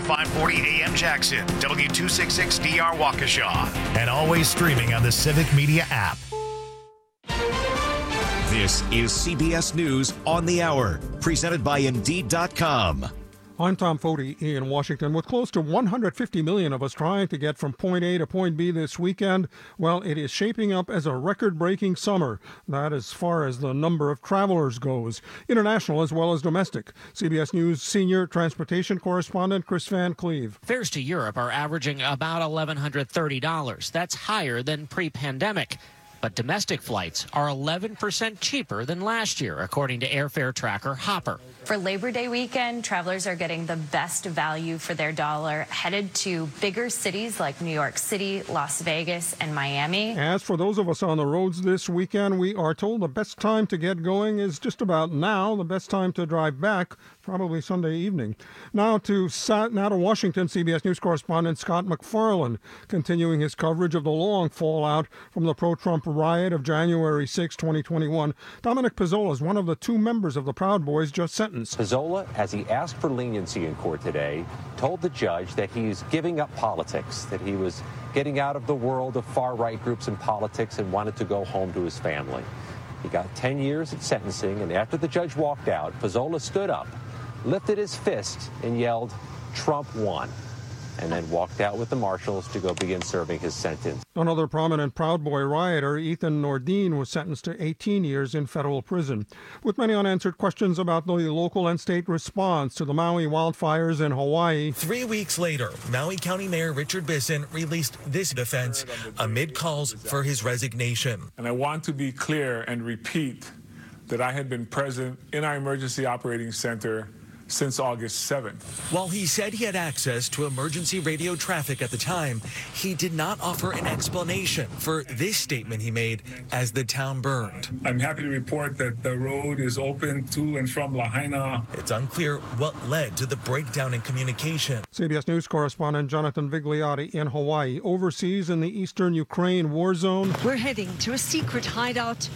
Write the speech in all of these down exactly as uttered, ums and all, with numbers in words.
five forty A M Jackson, W two sixty-six D R Waukesha, and always streaming on the Civic Media app. This is C B S News on the Hour, presented by Indeed dot com. I'm Tom Foti in Washington. With close to one hundred fifty million of us trying to get from point A to point B this weekend, well, it is shaping up as a record-breaking summer. That as far as the number of travelers goes, international as well as domestic. C B S News senior transportation correspondent Chris Van Cleve. Fares to Europe are averaging about one thousand one hundred thirty dollars. That's higher than pre-pandemic. But domestic flights are eleven percent cheaper than last year, according to airfare tracker Hopper. For Labor Day weekend, travelers are getting the best value for their dollar, headed to bigger cities like New York City, Las Vegas, and Miami. As for those of us on the roads this weekend, we are told the best time to get going is just about now. The best time to drive back, probably Sunday evening. Now to now to Washington, C B S News correspondent Scott MacFarlane, continuing his coverage of the long fallout from the pro-Trump riot of January sixth, twenty twenty-one. Dominic Pizzola is one of the two members of the Proud Boys just sentenced. Pizzola, as he asked for leniency in court today, told the judge that he's giving up politics, that he was getting out of the world of far-right groups and politics and wanted to go home to his family. He got ten years at sentencing, and after the judge walked out, Pizzola stood up, lifted his fist, and yelled, "Trump won," and then walked out with the marshals to go begin serving his sentence. Another prominent Proud Boy rioter, Ethan Nordine, was sentenced to eighteen years in federal prison. With many unanswered questions about the local and state response to the Maui wildfires in Hawaii. Three weeks later, Maui County Mayor Richard Bisson released this defense amid calls for his resignation. And I want to be clear and repeat that I had been present in our emergency operating center since August seventh. While he said he had access to emergency radio traffic at the time, he did not offer an explanation for this statement he made as the town burned. I'm happy to report that the road is open to and from Lahaina. It's unclear what led to the breakdown in communication. C B S News correspondent Jonathan Vigliotti in Hawaii. Overseas in the eastern Ukraine war zone. We're heading to a secret hideout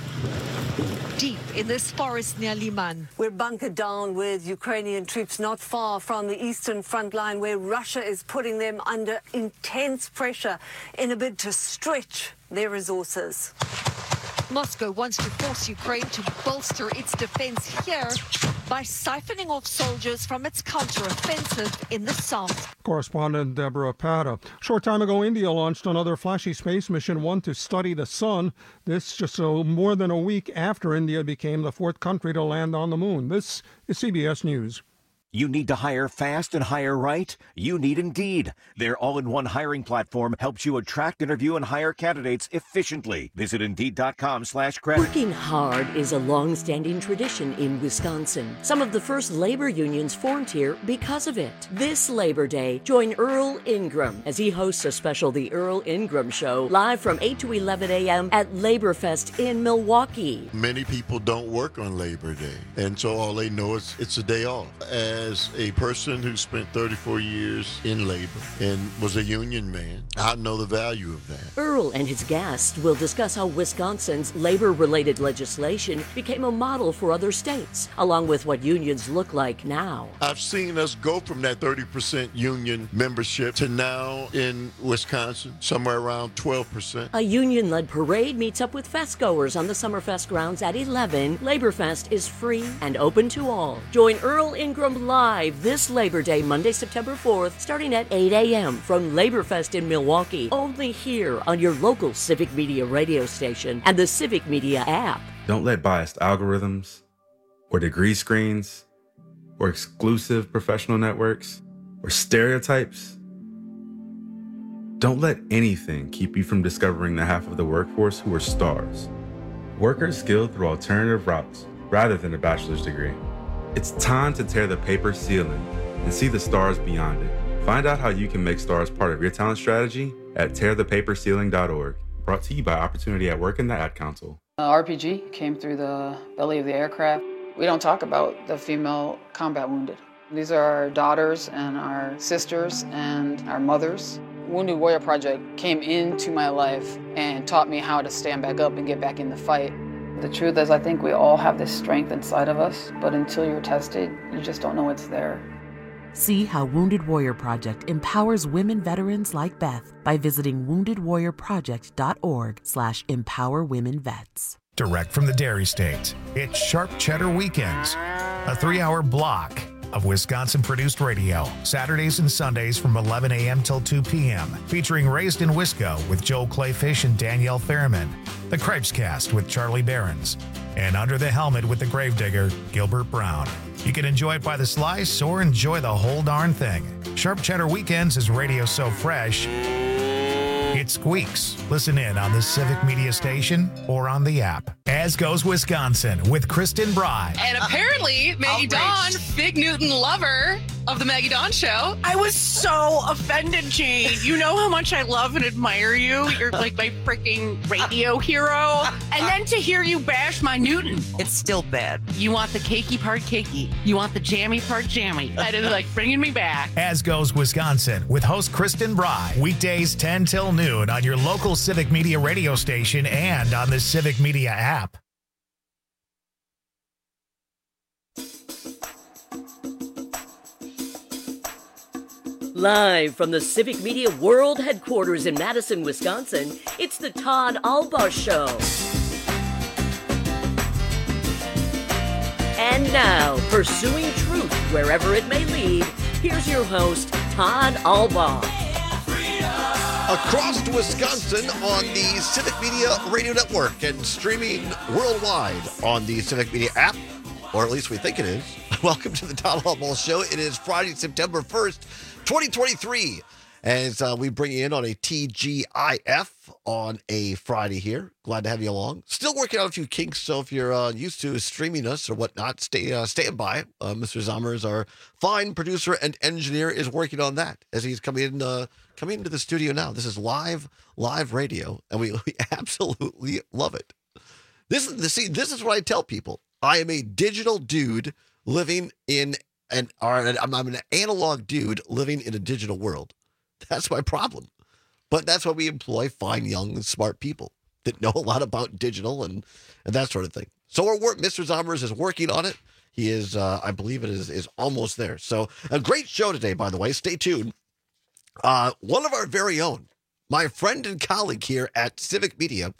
deep in this forest near Liman. We're bunkered down with Ukrainian troops not far from the eastern front line, where Russia is putting them under intense pressure in a bid to stretch their resources. Moscow wants to force Ukraine to bolster its defense here by siphoning off soldiers from its counteroffensive in the south. Correspondent Deborah Pata. Short time ago, India launched another flashy space mission, one to study the sun. This just a, more than a week after India became the fourth country to land on the moon. This is C B S News. You need to hire fast and hire right? You need Indeed. Their all-in-one hiring platform helps you attract, interview, and hire candidates efficiently. Visit Indeed.com slash credit. Working hard is a long-standing tradition in Wisconsin. Some of the first labor unions formed here because of it. This Labor Day, join Earl Ingram as he hosts a special The Earl Ingram Show, live from eight to eleven a.m. at Laborfest in Milwaukee. Many people don't work on Labor Day, and so all they know is it's a day off. And as a person who spent thirty-four years in labor and was a union man, I know the value of that. Earl and his guests will discuss how Wisconsin's labor-related legislation became a model for other states, along with what unions look like now. I've seen us go from that thirty percent union membership to now in Wisconsin, somewhere around twelve percent. A union-led parade meets up with fest-goers on the Summerfest grounds at eleven. Laborfest is free and open to all. Join Earl Ingram live this Labor Day, Monday, September fourth, starting at eight a.m. from Laborfest in Milwaukee, only here on your local Civic Media radio station and the Civic Media app. Don't let biased algorithms or degree screens or exclusive professional networks or stereotypes, don't let anything keep you from discovering the half of the workforce who are stars. Workers skilled through alternative routes rather than a bachelor's degree. It's time to tear the paper ceiling and see the stars beyond it. Find out how you can make stars part of your talent strategy at tear the paper ceiling dot org. Brought to you by Opportunity at Work and the Ad Council. Uh, R P G came through the belly of the aircraft. We don't talk about the female combat wounded. These are our daughters and our sisters and our mothers. Wounded Warrior Project came into my life and taught me how to stand back up and get back in the fight. The truth is, I think we all have this strength inside of us, but until you're tested, you just don't know it's there. See how Wounded Warrior Project empowers women veterans like Beth by visiting woundedwarriorproject.org slash empower women vets. Direct from the Dairy State, it's Sharp Cheddar Weekends, a three-hour block of Wisconsin-produced radio, Saturdays and Sundays from eleven a.m. till two p.m., featuring Raised in Wisco with Joel Clayfish and Danielle Fairman, The Cripes Cast with Charlie Behrens, and Under the Helmet with the Gravedigger, Gilbert Brown. You can enjoy it by the slice or enjoy the whole darn thing. Sharp Cheddar Weekends is radio so fresh, it squeaks. Listen in on the Civic Media Station or on the app. As Goes Wisconsin with Kristen Bry. And apparently, Maggie Dawn, Big Newton lover of the Maggie Dawn Show. I was so offended, Jane. You know how much I love and admire you. You're like my freaking radio hero. And then to hear you bash my Newton. It's still bad. You want the cakey part cakey. You want the jammy part jammy. That is like bringing me back. As Goes Wisconsin with host Kristen Bry. Weekdays ten till noon on your local Civic Media radio station and on the Civic Media app. Live from the Civic Media World Headquarters in Madison, Wisconsin, it's the Todd Albaugh Show. And now, pursuing truth wherever it may lead, here's your host, Todd Albaugh. Across Wisconsin on the Civic Media Radio Network and streaming worldwide on the Civic Media app, or at least we think it is. Welcome to the Todd Albaugh Show. It is Friday, September first, twenty twenty-three, as uh, we bring you in on a T G I F on a Friday here. Glad to have you along. Still working out a few kinks, so if you're uh, used to streaming us or whatnot, stay uh, stand by. Uh, Mister Zommers, our fine producer and engineer, is working on that as he's coming in, uh, coming into the studio now. This is live, live radio, and we, we absolutely love it. This is the see. This is what I tell people. I am a digital dude living in an, or I'm, I'm an analog dude living in a digital world. That's my problem. But that's why we employ fine, young, and smart people that know a lot about digital and, and that sort of thing. So our work, Mister Zommers is working on it. He is, uh, I believe it is, is almost there. So a great show today, by the way. Stay tuned. Uh, one of our very own, my friend and colleague here at Civic Media,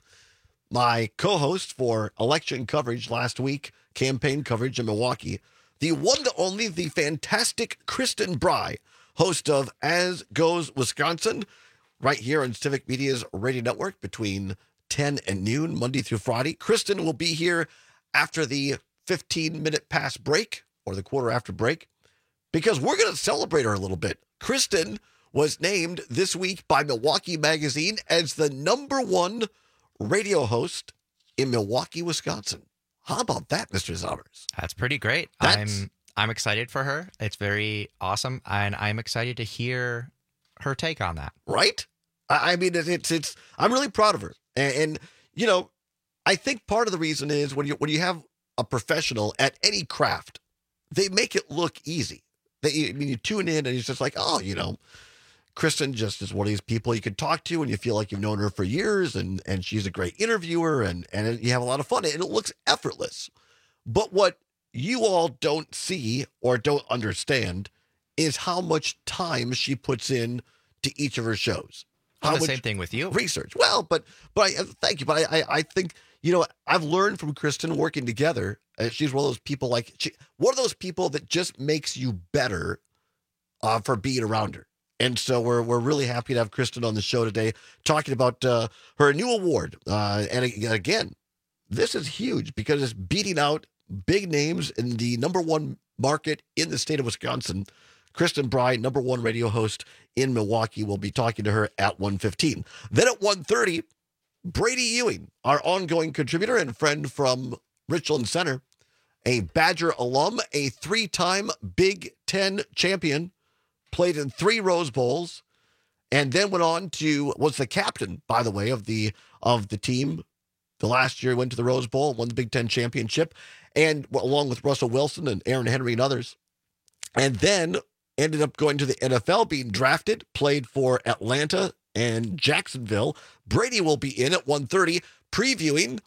my co-host for election coverage last week, campaign coverage in Milwaukee, the one to only, the fantastic Kristen Bry, host of As Goes Wisconsin, right here on Civic Media's radio network between ten and noon, Monday through Friday. Kristen will be here after the fifteen-minute past break, or the quarter after break, because we're going to celebrate her a little bit. Kristen was named this week by Milwaukee Magazine as the number one radio host in Milwaukee, Wisconsin. How about that, Mister Zommers? That's pretty great. That's... I'm I'm excited for her. It's very awesome, and I'm excited to hear her take on that. Right? I, I mean, it's, it's it's. I'm really proud of her, and, and you know, I think part of the reason is when you when you have a professional at any craft, they make it look easy. They, I mean, you tune in and it's just like, oh, you know, Kristen just is one of these people you can talk to and you feel like you've known her for years, and, and she's a great interviewer, and, and you have a lot of fun, and it looks effortless. But what you all don't see or don't understand is how much time she puts in to each of her shows. Well, How the much same thing with you. Research. Well, but but I, thank you. But I, I I think, you know, I've learned from Kristen working together. Uh, she's one of those people like she, one of those people that just makes you better uh, for being around her. And so we're we're really happy to have Kristen on the show today, talking about uh, her new award. Uh, and again, this is huge because it's beating out big names in the number one market in the state of Wisconsin. Kristen Bry, number one radio host in Milwaukee. We'll be talking to her at one fifteen. Then at one thirty, Brady Ewing, our ongoing contributor and friend from Richland Center, a Badger alum, a three-time Big Ten champion, played in three Rose Bowls, and then went on to, was the captain, by the way, of the of the team. The last year he went to the Rose Bowl, won the Big Ten championship, and well, along with Russell Wilson and Aaron Henry and others. And then ended up going to the N F L, being drafted, played for Atlanta and Jacksonville. Brady will be in at one thirty, previewing,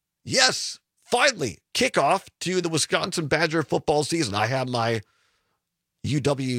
yes, finally, kickoff to the Wisconsin Badger football season. I have my U W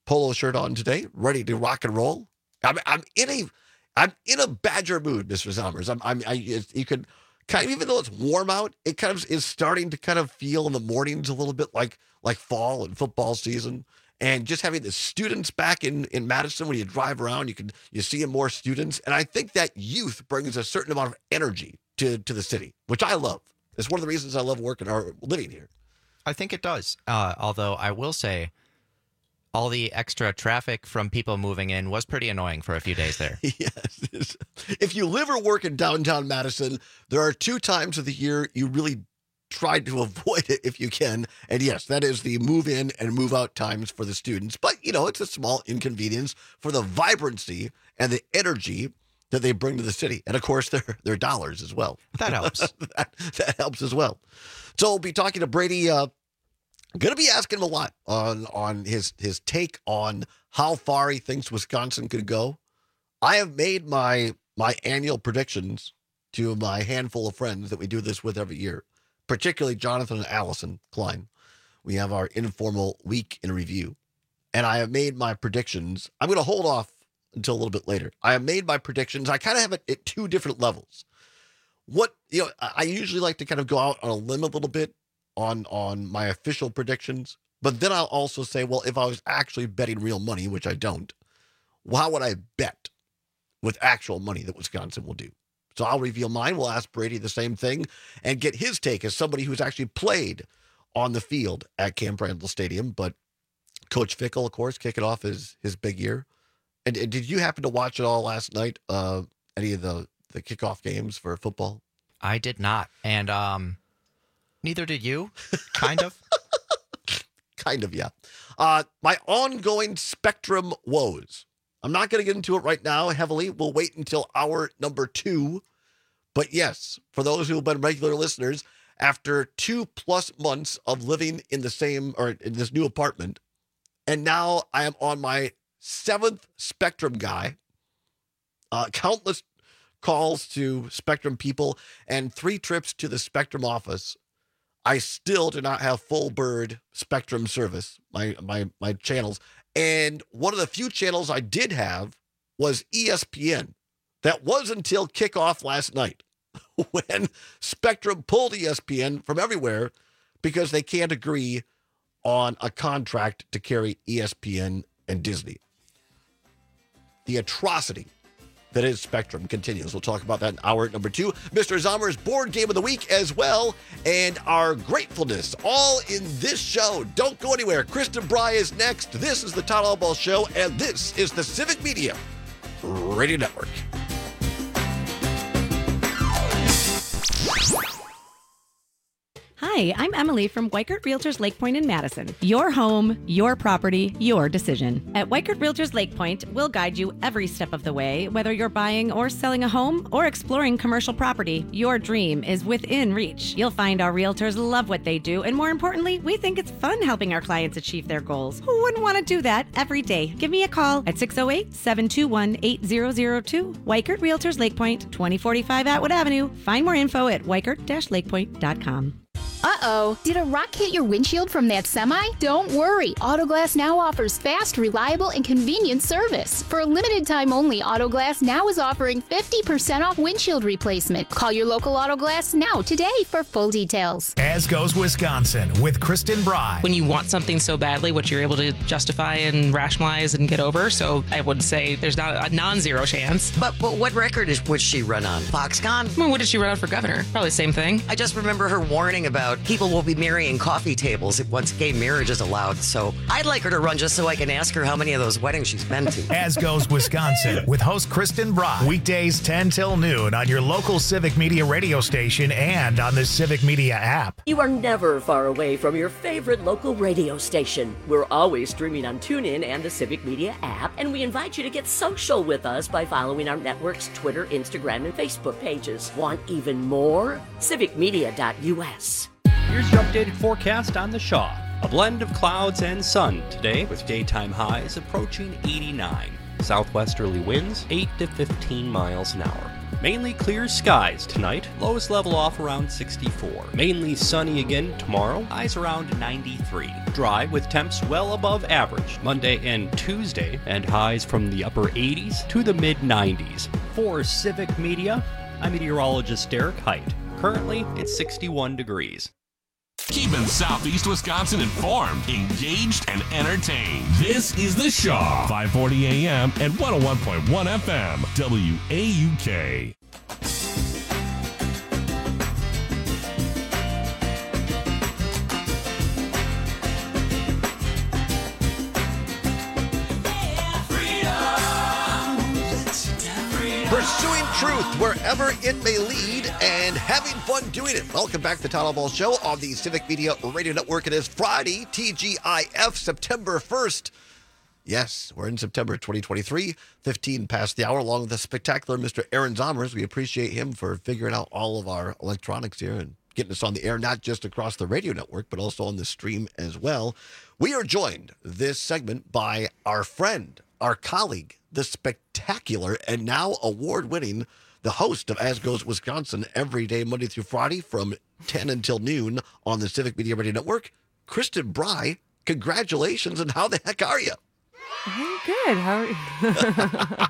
polo shirt on today, ready to rock and roll. I'm, I'm in a, I'm in a Badger mood, Mister Zommers. I'm, I'm, I, you could kind of, even though it's warm out, it kind of is starting to kind of feel in the mornings a little bit like, like fall and football season. And just having the students back in, in Madison, when you drive around, you can, you see more students. And I think that youth brings a certain amount of energy to, to the city, which I love. It's one of the reasons I love working or living here. I think it does. Uh, although I will say, all the extra traffic from people moving in was pretty annoying for a few days there. Yes. If you live or work in downtown Madison, there are two times of the year you really try to avoid it if you can. And yes, that is the move in and move out times for the students. But, you know, it's a small inconvenience for the vibrancy and the energy that they bring to the city. And, of course, their, their dollars as well. That helps. that, that helps as well. So we'll be talking to Brady. Uh, going to be asking him a lot on, on his, his take on how far he thinks Wisconsin could go. I have made my my annual predictions to my handful of friends that we do this with every year, particularly Jonathan and Allison Klein. We have our informal week in review. And I have made my predictions. I'm going to hold off until a little bit later. I have made my predictions. I kind of have it at two different levels. What, you know, I usually like to kind of go out on a limb a little bit on, on my official predictions, but then I'll also say, well, if I was actually betting real money, which I don't, well, how would I bet with actual money that Wisconsin will do? So I'll reveal mine. We'll ask Brady the same thing and get his take as somebody who's actually played on the field at Camp Randall Stadium. But Coach Fickell, of course, kicking off his, his big year. And, and did you happen to watch it all last night? Uh, any of the, the kickoff games for football? I did not. And um, neither did you, kind of. Kind of, yeah. Uh, my ongoing Spectrum woes. I'm not going to get into it right now heavily. We'll wait until hour number two. But yes, for those who have been regular listeners, after two plus months of living in the same or in this new apartment, and now I am on my seventh Spectrum guy, uh, countless calls to Spectrum people and three trips to the Spectrum office, I still do not have full bird Spectrum service, my my my channels. And one of the few channels I did have was E S P N. That was until kickoff last night when Spectrum pulled E S P N from everywhere because they can't agree on a contract to carry E S P N and Disney. The atrocity that is Spectrum continues. We'll talk about that in hour number two. Mister Zommer's board game of the week as well, and our gratefulness all in this show. Don't go anywhere. Kristen Bry is next. This is the Todd Albaugh Show, and this is the Civic Media Radio Network. Hi, I'm Emily from Weikert Realtors Lake Point in Madison. Your home, your property, your decision. At Weikert Realtors Lake Point, we'll guide you every step of the way, whether you're buying or selling a home or exploring commercial property. Your dream is within reach. You'll find our realtors love what they do, and more importantly, we think it's fun helping our clients achieve their goals. Who wouldn't want to do that every day? Give me a call at six oh eight, seven two one, eight zero zero two. Weikert Realtors Lake Point, twenty forty-five Atwood Avenue. Find more info at weikert dash lake point dot com. Uh-oh, did a rock hit your windshield from that semi? Don't worry, Autoglass Now offers fast, reliable, and convenient service. For a limited time only, Autoglass Now is offering fifty percent off windshield replacement. Call your local Autoglass Now today for full details. As goes Wisconsin with Kristen Bry. When you want something so badly, what you're able to justify and rationalize and get over, so I would say there's not a non-zero chance. But, but what record is, would she run on? Foxconn? Well, what did she run on for governor? Probably the same thing. I just remember her warning about people will be marrying coffee tables once gay marriage is allowed. So I'd like her to run just so I can ask her how many of those weddings she's been to. As goes Wisconsin with host Kristen Bry. Weekdays ten till noon on your local Civic Media radio station and on the Civic Media app. You are never far away from your favorite local radio station. We're always streaming on TuneIn and the Civic Media app, and we invite you to get social with us by following our network's Twitter, Instagram, and Facebook pages. Want even more? civic media dot u s. Here's your updated forecast on the Shaw. A blend of clouds and sun today with daytime highs approaching eighty-nine. Southwesterly winds eight to fifteen miles an hour. Mainly clear skies tonight. Lows level off around sixty-four. Mainly sunny again tomorrow. Highs around ninety-three. Dry with temps well above average Monday and Tuesday, and highs from the upper eighties to the mid nineties. For Civic Media, I'm meteorologist Derek Height. Currently, it's sixty-one degrees. Keeping Southeast Wisconsin informed, engaged, and entertained. This is The Shaw, five forty A M and one oh one point one F M, W A U K. Pursuing truth wherever it may lead and having fun doing it. Welcome back to the Todd Ball Show on the Civic Media Radio Network. It is Friday, T G I F, September first. Yes, we're in September twenty twenty-three, fifteen past the hour, along with the spectacular Mister Aaron Zomers. We appreciate him for figuring out all of our electronics here and getting us on the air, not just across the radio network, but also on the stream as well. We are joined this segment by our friend, our colleague, the spectacular and now award-winning, the host of As Goes Wisconsin every day, Monday through Friday from ten until noon on the Civic Media Radio Network, Kristen Bry. Congratulations, and how the heck are you? I'm good. How are you?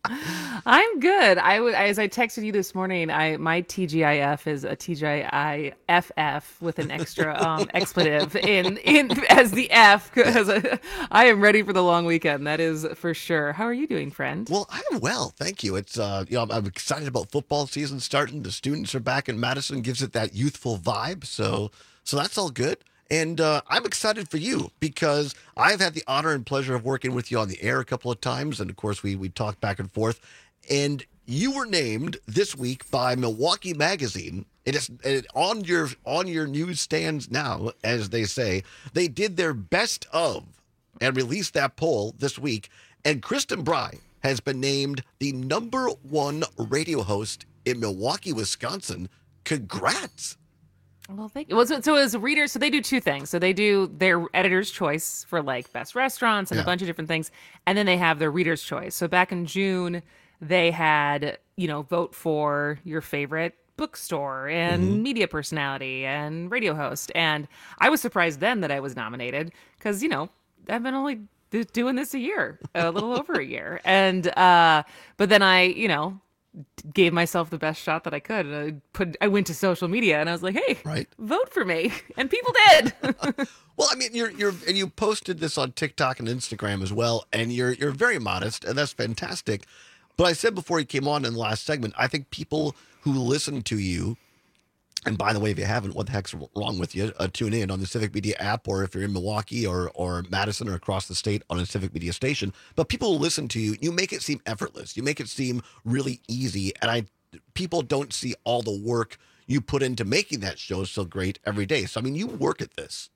I'm good. I would, as I texted you this morning, I my T G I F is a T G I F F with an extra um, expletive in in as the F, because I, I am ready for the long weekend. That is for sure. How are you doing, friend? Well, I'm well, thank you. It's uh, you know, I'm, I'm excited about football season starting. The students are back in Madison, gives it that youthful vibe. So so that's all good. And uh, I'm excited for you because I've had the honor and pleasure of working with you on the air a couple of times. And of course, we we talked back and forth. And you were named this week by Milwaukee Magazine. It is it, on your on your newsstands now, as they say. They did their best of and released that poll this week. And Kristen Bry has been named the number one radio host in Milwaukee, Wisconsin. Congrats. Well, thank you. Well, so, so as readers, so they do two things. So they do their editor's choice for like best restaurants and yeah. a bunch of different things. And then they have their reader's choice. So back in June, they had, you know, vote for your favorite bookstore and mm-hmm. media personality and radio host. And I was surprised then that I was nominated because, you know, I've been only doing this a year, a little over a year. And, uh, but then I, you know, gave myself the best shot that I could. And I put, I went to social media and I was like, hey, right. vote for me. And people did. Well, I mean, you're, you're, and you posted this on TikTok and Instagram as well. And you're, you're very modest and that's fantastic. But I said before you came on in the last segment, I think people who listen to you, and by the way, if you haven't, what the heck's wrong with you? Uh, tune in on the Civic Media app, or if you're in Milwaukee or or Madison or across the state on a Civic Media station. But people who listen to you, you make it seem effortless. You make it seem really easy. And I, people don't see all the work you put into making that show so great every day. So, I mean, you work at this.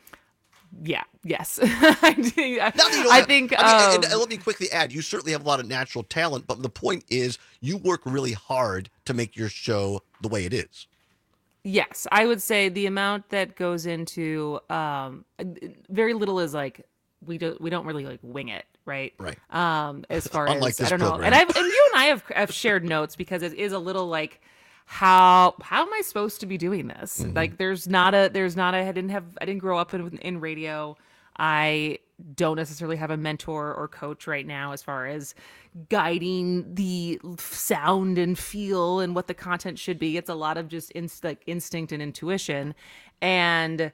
Yeah. Yes. I, do. I, I have, think. I mean, um, and, and let me quickly add: you certainly have a lot of natural talent, but the point is, you work really hard to make your show the way it is. Yes, I would say the amount that goes into um, very little is like we don't we don't really like wing it, right? Right. Um, as far Unlike as this I don't program. know, and I've and you and I have have shared notes because it is a little like. How how am I supposed to be doing this? Mm-hmm. Like, there's not a there's not a I didn't have I didn't grow up in in radio. I don't necessarily have a mentor or coach right now as far as guiding the sound and feel and what the content should be. It's a lot of just inst- like instinct and intuition. And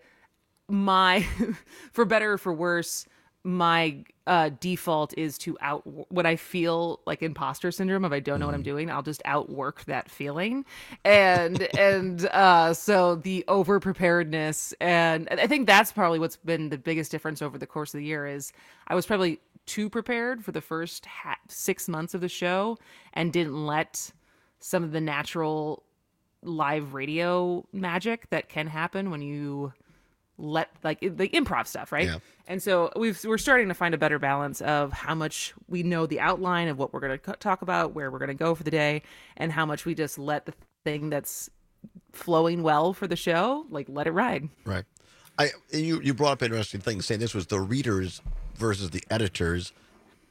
my, for better or for worse, my uh, default is to out what I feel like imposter syndrome. If I don't know mm. what I'm doing, I'll just outwork that feeling. And, and uh, so the over preparedness. And I think that's probably what's been the biggest difference over the course of the year is I was probably too prepared for the first ha- six months of the show and didn't let some of the natural live radio magic that can happen when you let like the improv stuff, right? Yeah. And so we've, we're starting to find a better balance of how much we know the outline of what we're going to talk about, where we're going to go for the day, and how much we just let the thing that's flowing well for the show, like let it ride. Right. I you you brought up interesting things, saying this was the readers versus the editors.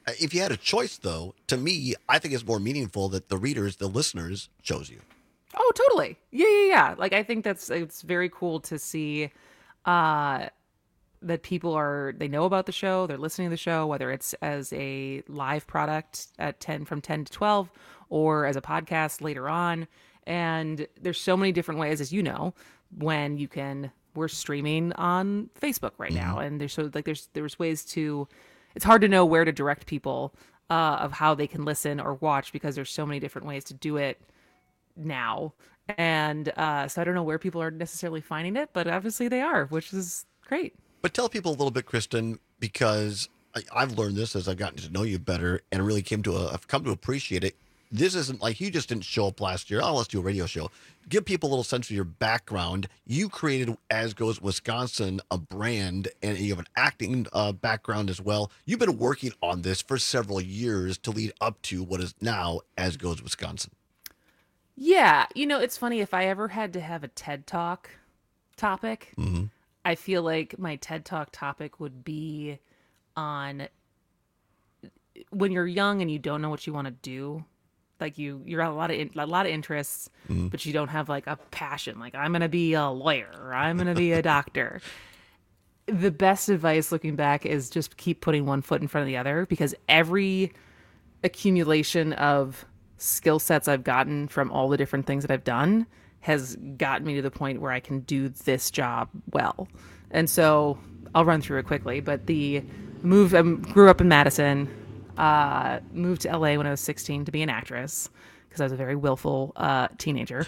If you had a choice, though, to me, I think it's more meaningful that the readers, the listeners, chose you. Oh, totally. Yeah, yeah, yeah. Like, I think that's, it's very cool to see uh, that people are, they know about the show, they're listening to the show, whether it's as a live product at ten from ten to twelve or as a podcast later on. And there's so many different ways, as you know, when you can, we're streaming on Facebook right mm-hmm. now. And there's so like, there's, there's ways to, it's hard to know where to direct people uh, of how they can listen or watch because there's so many different ways to do it now. And uh, so I don't know where people are necessarily finding it, but obviously they are, which is great. But tell people a little bit, Kristen, because I, I've learned this as I've gotten to know you better and really came to a, I've come to appreciate it. This isn't like you just didn't show up last year. Oh, let's do a radio show. Give people a little sense of your background. You created As Goes Wisconsin, a brand, and you have an acting uh, background as well. You've been working on this for several years to lead up to what is now As Goes Wisconsin. Yeah. You know, it's funny. If I ever had to have a TED Talk topic, mm-hmm. I feel like my TED Talk topic would be on when you're young and you don't know what you want to do. Like you, you're a lot of in, a lot of interests, mm-hmm. but you don't have like a passion. Like I'm gonna be a lawyer, or I'm gonna be a doctor. The best advice, looking back, is just keep putting one foot in front of the other, because every accumulation of skill sets I've gotten from all the different things that I've done has gotten me to the point where I can do this job well. And so I'll run through it quickly. But the move, I grew up in Madison. Uh, moved to L A when I was sixteen to be an actress because I was a very willful uh, teenager,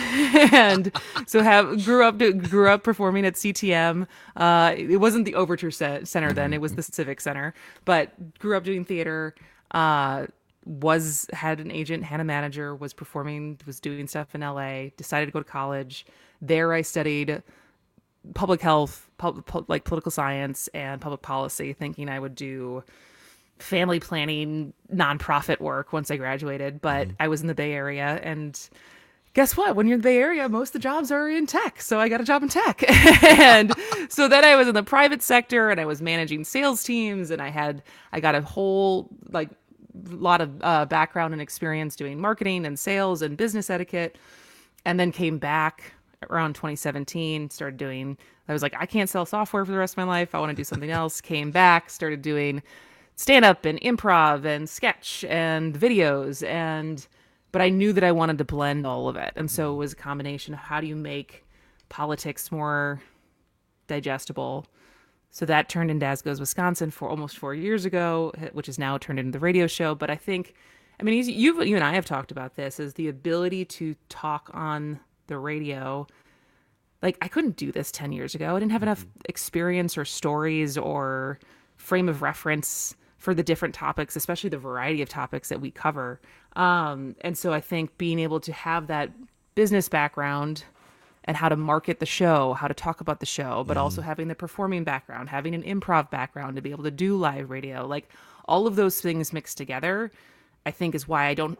and so have grew up to, grew up performing at C T M. Uh, it wasn't the Overture Center then; it was the Civic Center. But grew up doing theater. Uh, was had an agent, had a manager. Was performing. Was doing stuff in L A. Decided to go to college. There, I studied public health, pub, pub, like political science and public policy, thinking I would do family planning, nonprofit work once I graduated, but mm-hmm. I was in the Bay Area, and guess what? When you're in the Bay Area, most of the jobs are in tech. So I got a job in tech. And so then I was in the private sector, and I was managing sales teams, and I had, I got a whole like lot of uh, background and experience doing marketing and sales and business etiquette. And then came back around twenty seventeen, started doing, I was like, I can't sell software for the rest of my life. I want to do something else. Came back, started doing stand-up and improv and sketch and videos, and but I knew that I wanted to blend all of it. And so it was a combination of how do you make politics more digestible. So that turned into As Goes Wisconsin for almost four years ago, which is now turned into the radio show. But I think, I mean, you you and I have talked about this, is the ability to talk on the radio. Like, I couldn't do this ten years ago. I didn't have enough experience or stories or frame of reference for the different topics, especially the variety of topics that we cover. Um, and so I think being able to have that business background and how to market the show, how to talk about the show, but mm. also having the performing background, having an improv background to be able to do live radio, like all of those things mixed together, I think is why I don't,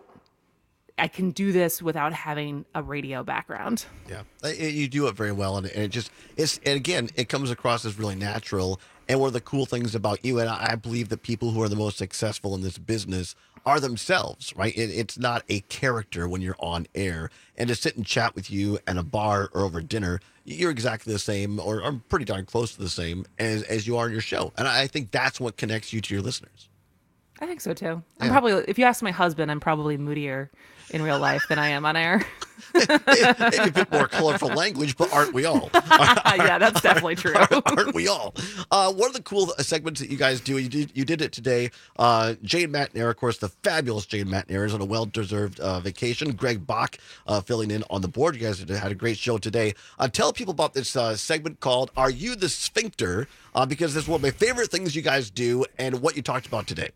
I can do this without having a radio background. Yeah, you do it very well. And it just, it's, and again, it comes across as really natural. And one of the cool things about you, and I believe that people who are the most successful in this business are themselves, right? It, it's not a character when you're on air. And to sit and chat with you at a bar or over dinner, you're exactly the same, or, or pretty darn close to the same as, as you are in your show. And I think that's what connects you to your listeners. I think so too. I'm Yeah. probably, if you ask my husband, I'm probably moodier in real life than I am on air. Maybe a bit more colorful language, but aren't we all? Yeah, that's definitely true. Aren't we all? Uh, one of the cool segments that you guys do, you did, you did it today. Uh, Jane Matnair, of course, the fabulous Jane Matnair, is on a well-deserved uh, vacation. Greg Bach uh, filling in on the board. You guys had a great show today. Uh, tell people about this uh, segment called Are You the Sphincter? Uh, because this is one of my favorite things you guys do and what you talked about today.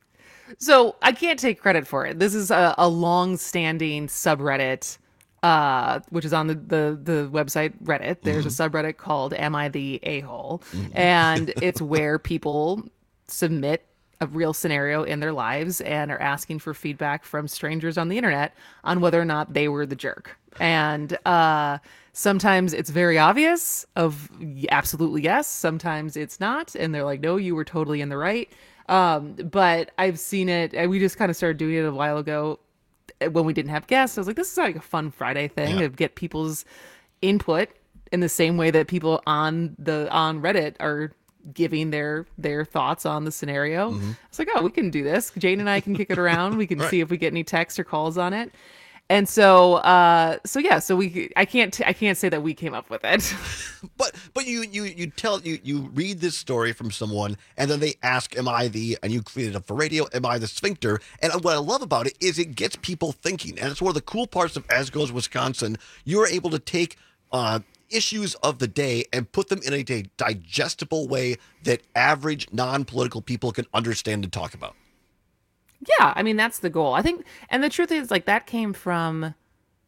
So I can't take credit for it. This is a, a long-standing subreddit, uh, which is on the, the, the website Reddit. There's mm-hmm. a subreddit called Am I the A-hole? Mm-hmm. And it's where people submit a real scenario in their lives and are asking for feedback from strangers on the internet on whether or not they were the jerk. And uh, sometimes it's very obvious of absolutely yes. Sometimes it's not. And they're like, no, you were totally in the right. Um, but I've seen it, and we just kind of started doing it a while ago when we didn't have guests. I was like, this is like a fun Friday thing Yeah. to get people's input in the same way that people on the on Reddit are giving their their thoughts on the scenario. Mm-hmm. It's like, oh, we can do this. Jane and I can kick it around. We can Right. see if we get any texts or calls on it. And so, uh, so yeah, so we, I can't, t- I can't say that we came up with it. But but you you you tell you you read this story from someone, and then they ask, "Am I the?" And you clean it up for radio. Am I the sphincter? And what I love about it is it gets people thinking, and it's one of the cool parts of As Goes Wisconsin. You're able to take uh, issues of the day and put them in a di- digestible way that average non-political people can understand and talk about. Yeah, I mean, that's the goal. I think, and the truth is, like, that came from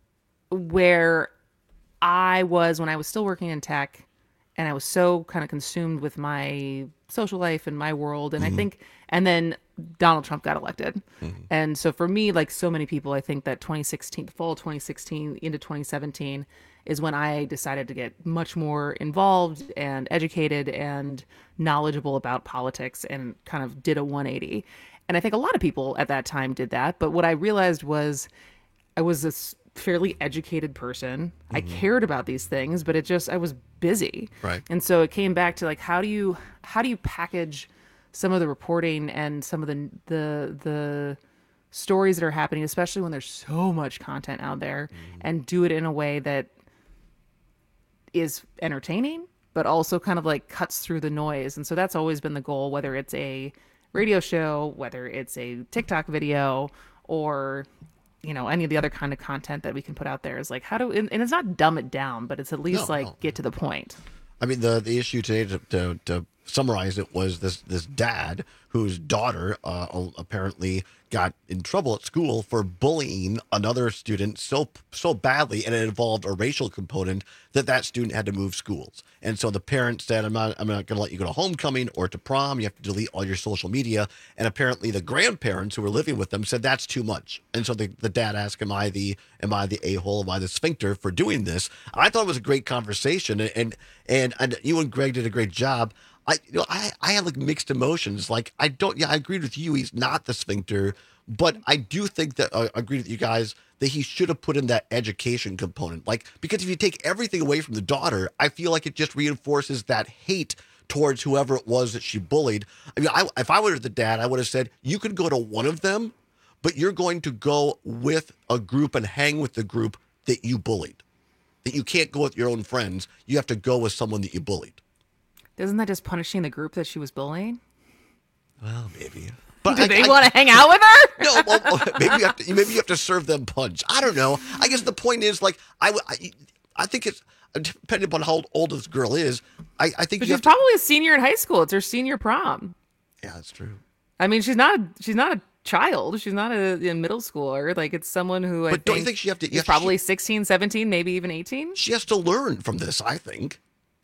where I was when I was still working in tech, and I was so kind of consumed with my social life and my world. And Mhm. I think, and then Donald Trump got elected. Mhm. And so for me, like so many people, I think that twenty sixteen, fall twenty sixteen into twenty seventeen is when I decided to get much more involved and educated and knowledgeable about politics, and kind of did a one eighty. And I think a lot of people at that time did that. But what I realized was I was this fairly educated person. I cared about these things, but it just, I was busy. Right. And so it came back to like, how do you, how do you package some of the reporting and some of the, the, the stories that are happening, especially when there's so much content out there, and do it in a way that is entertaining, but also kind of like cuts through the noise. And so that's always been the goal, whether it's a radio show, whether it's a TikTok video, or, you know, any of the other kind of content that we can put out there, is like, how do, and, and it's not dumb it down, but it's at least No, like no. get to the point. I mean, the the issue today, to, to, to summarize it, was this this dad whose daughter uh, apparently got in trouble at school for bullying another student so so badly, and it involved a racial component, that that student had to move schools. And so the parent said, I'm not I'm not going to let you go to homecoming or to prom. You have to delete all your social media. And apparently the grandparents who were living with them said that's too much. And so the, the dad asked, am I the am I the a-hole? Am I the sphincter for doing this? I thought it was a great conversation, and and and, and you and Greg did a great job. I, you know, I, I had like mixed emotions. Like, I don't, yeah, I agreed with you. He's not the sphincter, but I do think that uh, I agreed with you guys that he should have put in that education component. Like, because if you take everything away from the daughter, I feel like it just reinforces that hate towards whoever it was that she bullied. I mean, I, if I were the dad, I would have said, you can go to one of them, but you're going to go with a group and hang with the group that you bullied. That you can't go with your own friends. You have to go with someone that you bullied. Isn't that just punishing the group that she was bullying? Well, maybe. Did I- they I- want to hang out with her? No, well, well, maybe you have to. Maybe you have to serve them punch. I don't know. I guess the point is, like, I, w- I, I think it's depending upon how old this girl is. I, I think But you she's have to, probably a senior in high school. It's her senior prom. Yeah, that's true. I mean, she's not. She's not a child. She's not a, a middle schooler. Like, it's someone who I But think, don't you think she have to- you is have to- probably sixteen, seventeen, maybe even eighteen. She has to learn from this, I think.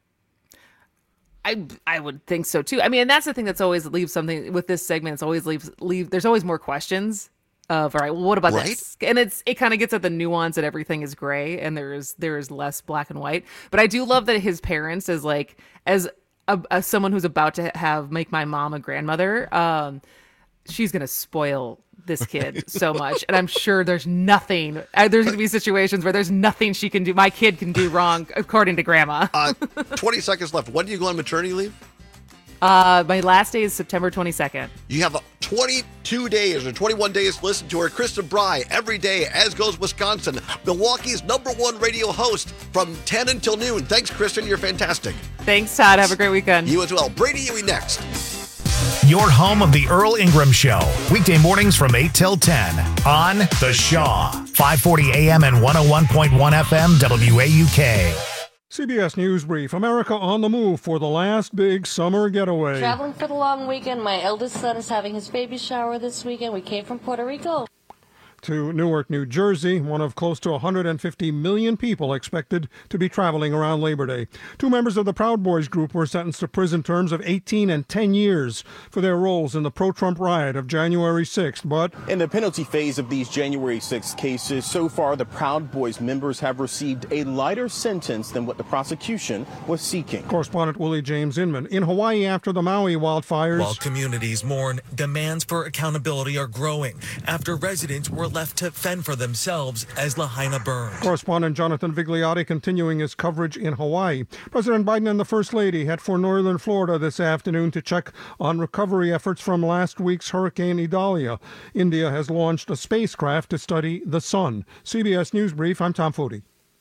I I would think so too. I mean, and that's the thing that's always leaves something with this segment. It's always leaves leave. There's always more questions of, all right, well, what about Right? this? And it's it kind of gets at the nuance that everything is gray and there is there is less black and white. But I do love that his parents, as like as a, as someone who's about to have make my mom a grandmother, um, she's gonna spoil this kid so much, and I'm sure there's nothing. Uh, there's gonna be situations where there's nothing she can do. My kid can do wrong, according to grandma. Uh, twenty seconds left. When do you go on maternity leave? Uh, my last day is September twenty-second. You have uh, twenty-two days or twenty-one days to listen to her, Kristen Bry, every day, As Goes Wisconsin, Milwaukee's number one radio host from ten until noon. Thanks, Kristen. You're fantastic. Thanks, Todd. Have a great weekend. You as well. Brady Huey next. Your home of the Earl Ingram Show. Weekday mornings from eight till ten on The Shaw. five forty A M and one oh one point one F M W A U K. C B S News Brief. America on the move for the last big summer getaway. Traveling for the long weekend. My eldest son is having his baby shower this weekend. We came from Puerto Rico. to Newark, New Jersey, one of close to one hundred fifty million people expected to be traveling around Labor Day. Two members of the Proud Boys group were sentenced to prison terms of eighteen and ten years for their roles in the pro-Trump riot of January sixth. But in the penalty phase of these January sixth cases, so far the Proud Boys members have received a lighter sentence than what the prosecution was seeking. Correspondent Willie James Inman. In Hawaii after the Maui wildfires. While communities mourn, demands for accountability are growing after residents were left to fend for themselves as Lahaina burned. Correspondent Jonathan Vigliotti continuing his coverage in Hawaii. President Biden and the First Lady head for northern Florida this afternoon to check on recovery efforts from last week's Hurricane Idalia. India has launched a spacecraft to study the sun. C B S News Brief, I'm Tom Foti.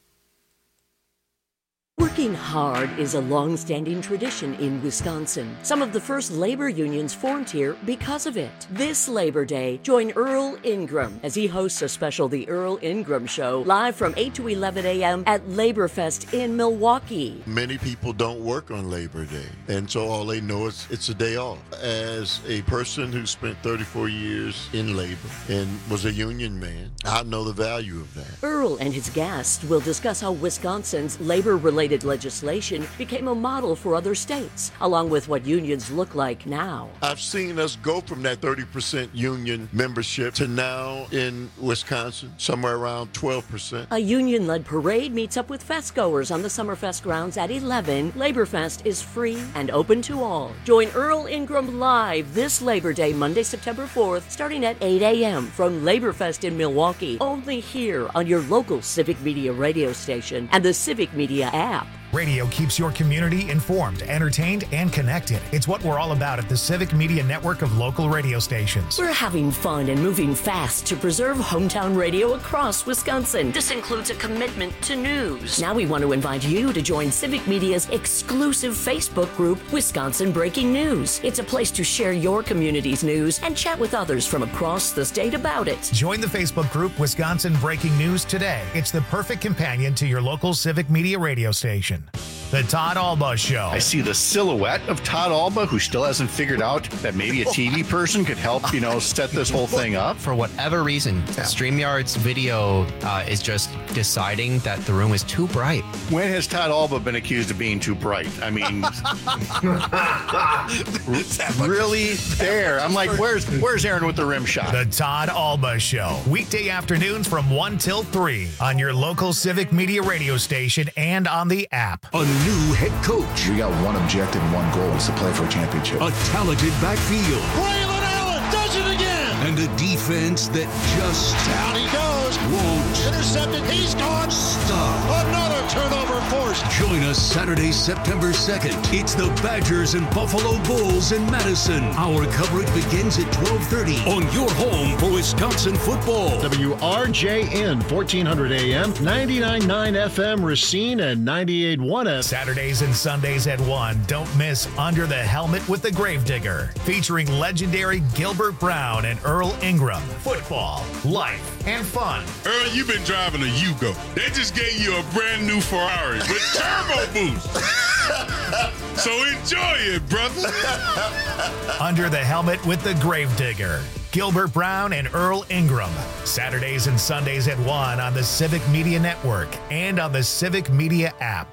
Working hard is a long-standing tradition in Wisconsin. Some of the first labor unions formed here because of it. This Labor Day, join Earl Ingram as he hosts a special The Earl Ingram Show live from eight to eleven a.m. at LaborFest in Milwaukee. Many people don't work on Labor Day, and so all they know is it's a day off. As a person who spent thirty-four years in labor and was a union man, I know the value of that. Earl and his guests will discuss how Wisconsin's labor-related legislation became a model for other states, along with what unions look like now. I've seen us go from that thirty percent union membership to now in Wisconsin, somewhere around twelve percent. A union-led parade meets up with festgoers on the Summerfest grounds at eleven. LaborFest is free and open to all. Join Earl Ingram live this Labor Day, Monday, September fourth, starting at eight a.m. from LaborFest in Milwaukee, only here on your local Civic Media radio station and the Civic Media app. Radio keeps your community informed, entertained, and connected. It's what we're all about at the Civic Media Network of local radio stations. We're having fun and moving fast to preserve hometown radio across Wisconsin. This includes a commitment to news. Now we want to invite you to join Civic Media's exclusive Facebook group, Wisconsin Breaking News. It's a place to share your community's news and chat with others from across the state about it. Join the Facebook group Wisconsin Breaking News today. It's the perfect companion to your local Civic Media radio station. The Todd Alba Show. I see the silhouette of Todd Alba, who still hasn't figured out that maybe a T V person could help, you know, set this whole thing up. For whatever reason, StreamYard's video uh, is just deciding that the room is too bright. When has Todd Alba been accused of being too bright? I mean, really there. I'm like, where's where's Aaron with the rim shot? The Todd Alba Show. Weekday afternoons from one till three on your local Civic Media radio station and on the app. A new head coach. We got one objective, one goal, is to play for a championship. A talented backfield. Braylon Allen does it again. And a defense that just down he goes. Won't intercepted. He's gone. Stop. Another turnover forced. Join us Saturday, September second. It's the Badgers and Buffalo Bulls in Madison. Our coverage begins at twelve thirty on your home for Wisconsin football. W R J N fourteen hundred A M, ninety-nine point nine F M Racine, and ninety-eight point one F M. Saturdays and Sundays at one. Don't miss Under the Helmet with the Gravedigger, featuring legendary Gilbert Brown and Earl Ingram. Football, life, and fun. Earl, you've been driving a Yugo. They just gave you a brand new Ferrari with turbo boost. So enjoy it, brother. Under the Helmet with the Gravedigger. Gilbert Brown and Earl Ingram. Saturdays and Sundays at one on the Civic Media Network and on the Civic Media app.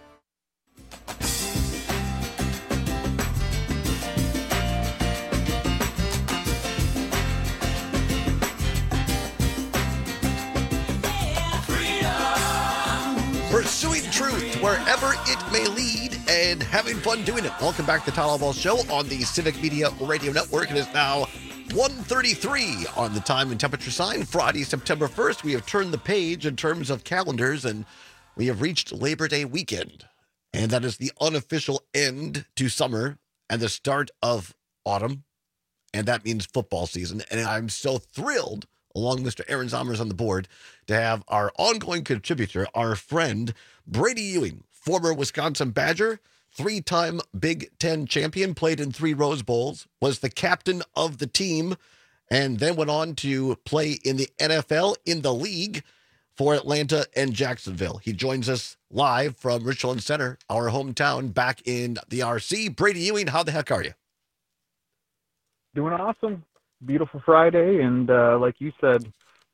Pursuing truth wherever it may lead and having fun doing it. Welcome back to the Todd Alba Show on the Civic Media Radio Network. It is now one thirty-three on the time and temperature sign. Friday, September first. We have turned the page in terms of calendars, and we have reached Labor Day weekend. And that is the unofficial end to summer and the start of autumn. And that means football season. And I'm so thrilled, along with Mister Aaron Zomers on the board, to have our ongoing contributor, our friend, Brady Ewing, former Wisconsin Badger, three-time Big Ten champion, played in three Rose Bowls, was the captain of the team, and then went on to play in the N F L, in the league, for Atlanta and Jacksonville. He joins us live from Richland Center, our hometown, back in the R C. Brady Ewing, how the heck are you? Doing awesome. Beautiful Friday, and uh, like you said,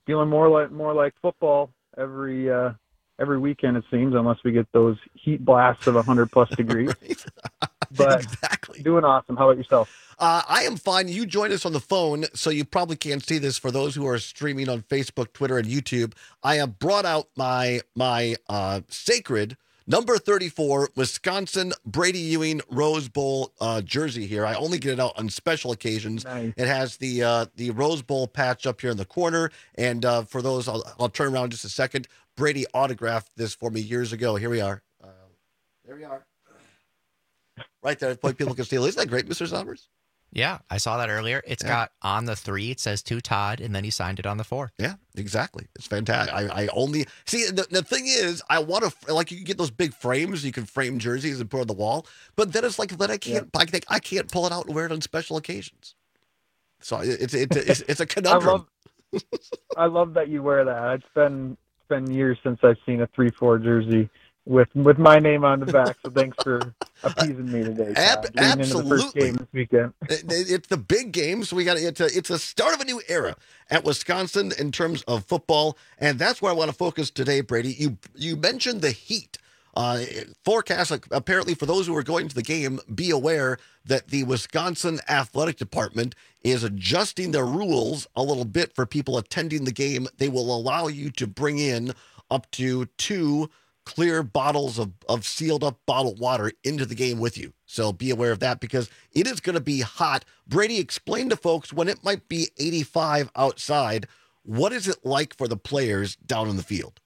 feeling more like more like football every uh, every weekend, it seems, unless we get those heat blasts of one hundred plus degrees. But exactly. Doing awesome. How about yourself? Uh, I am fine. You joined us on the phone, so you probably can't see this for those who are streaming on Facebook, Twitter, and YouTube. I have brought out my my uh, sacred number thirty-four Wisconsin Brady Ewing Rose Bowl uh, jersey here. I only get it out on special occasions. Nice. It has the uh, the Rose Bowl patch up here in the corner. And uh, for those, I'll, I'll turn around just a second. Brady autographed this for me years ago. Here we are. Uh, there we are. Right there. People can see. Isn't that great, Mister Sommers? Yeah, I saw that earlier. It's Yeah. got on the three, it says to Todd, and then he signed it on the four. Yeah, exactly. It's fantastic. I, I only see the, the thing is, I want to like you can get those big frames. You can frame jerseys and put on the wall, but then it's like then I can't. I think I can't pull it out and wear it on special occasions. So it's it's it's, it's a I conundrum. love, I love that you wear that. It's been it's been years since I've seen a three four jersey with with my name on the back. So thanks for appeasing me today. Ab- Todd. Leading into the first absolutely. game this weekend. It- It's the big game, so we got it's a it's a start of a new era at Wisconsin in terms of football, and that's where I want to focus today, Brady. You you mentioned the heat. Uh, forecast, like, apparently for those who are going to the game, be aware that the Wisconsin Athletic Department is adjusting their rules a little bit for people attending the game. They will allow you to bring in up to two clear bottles of, of sealed up bottled water into the game with you. So be aware of that because it is going to be hot. Brady, explain to folks when it might be eighty-five outside, what is it like for the players down in the field?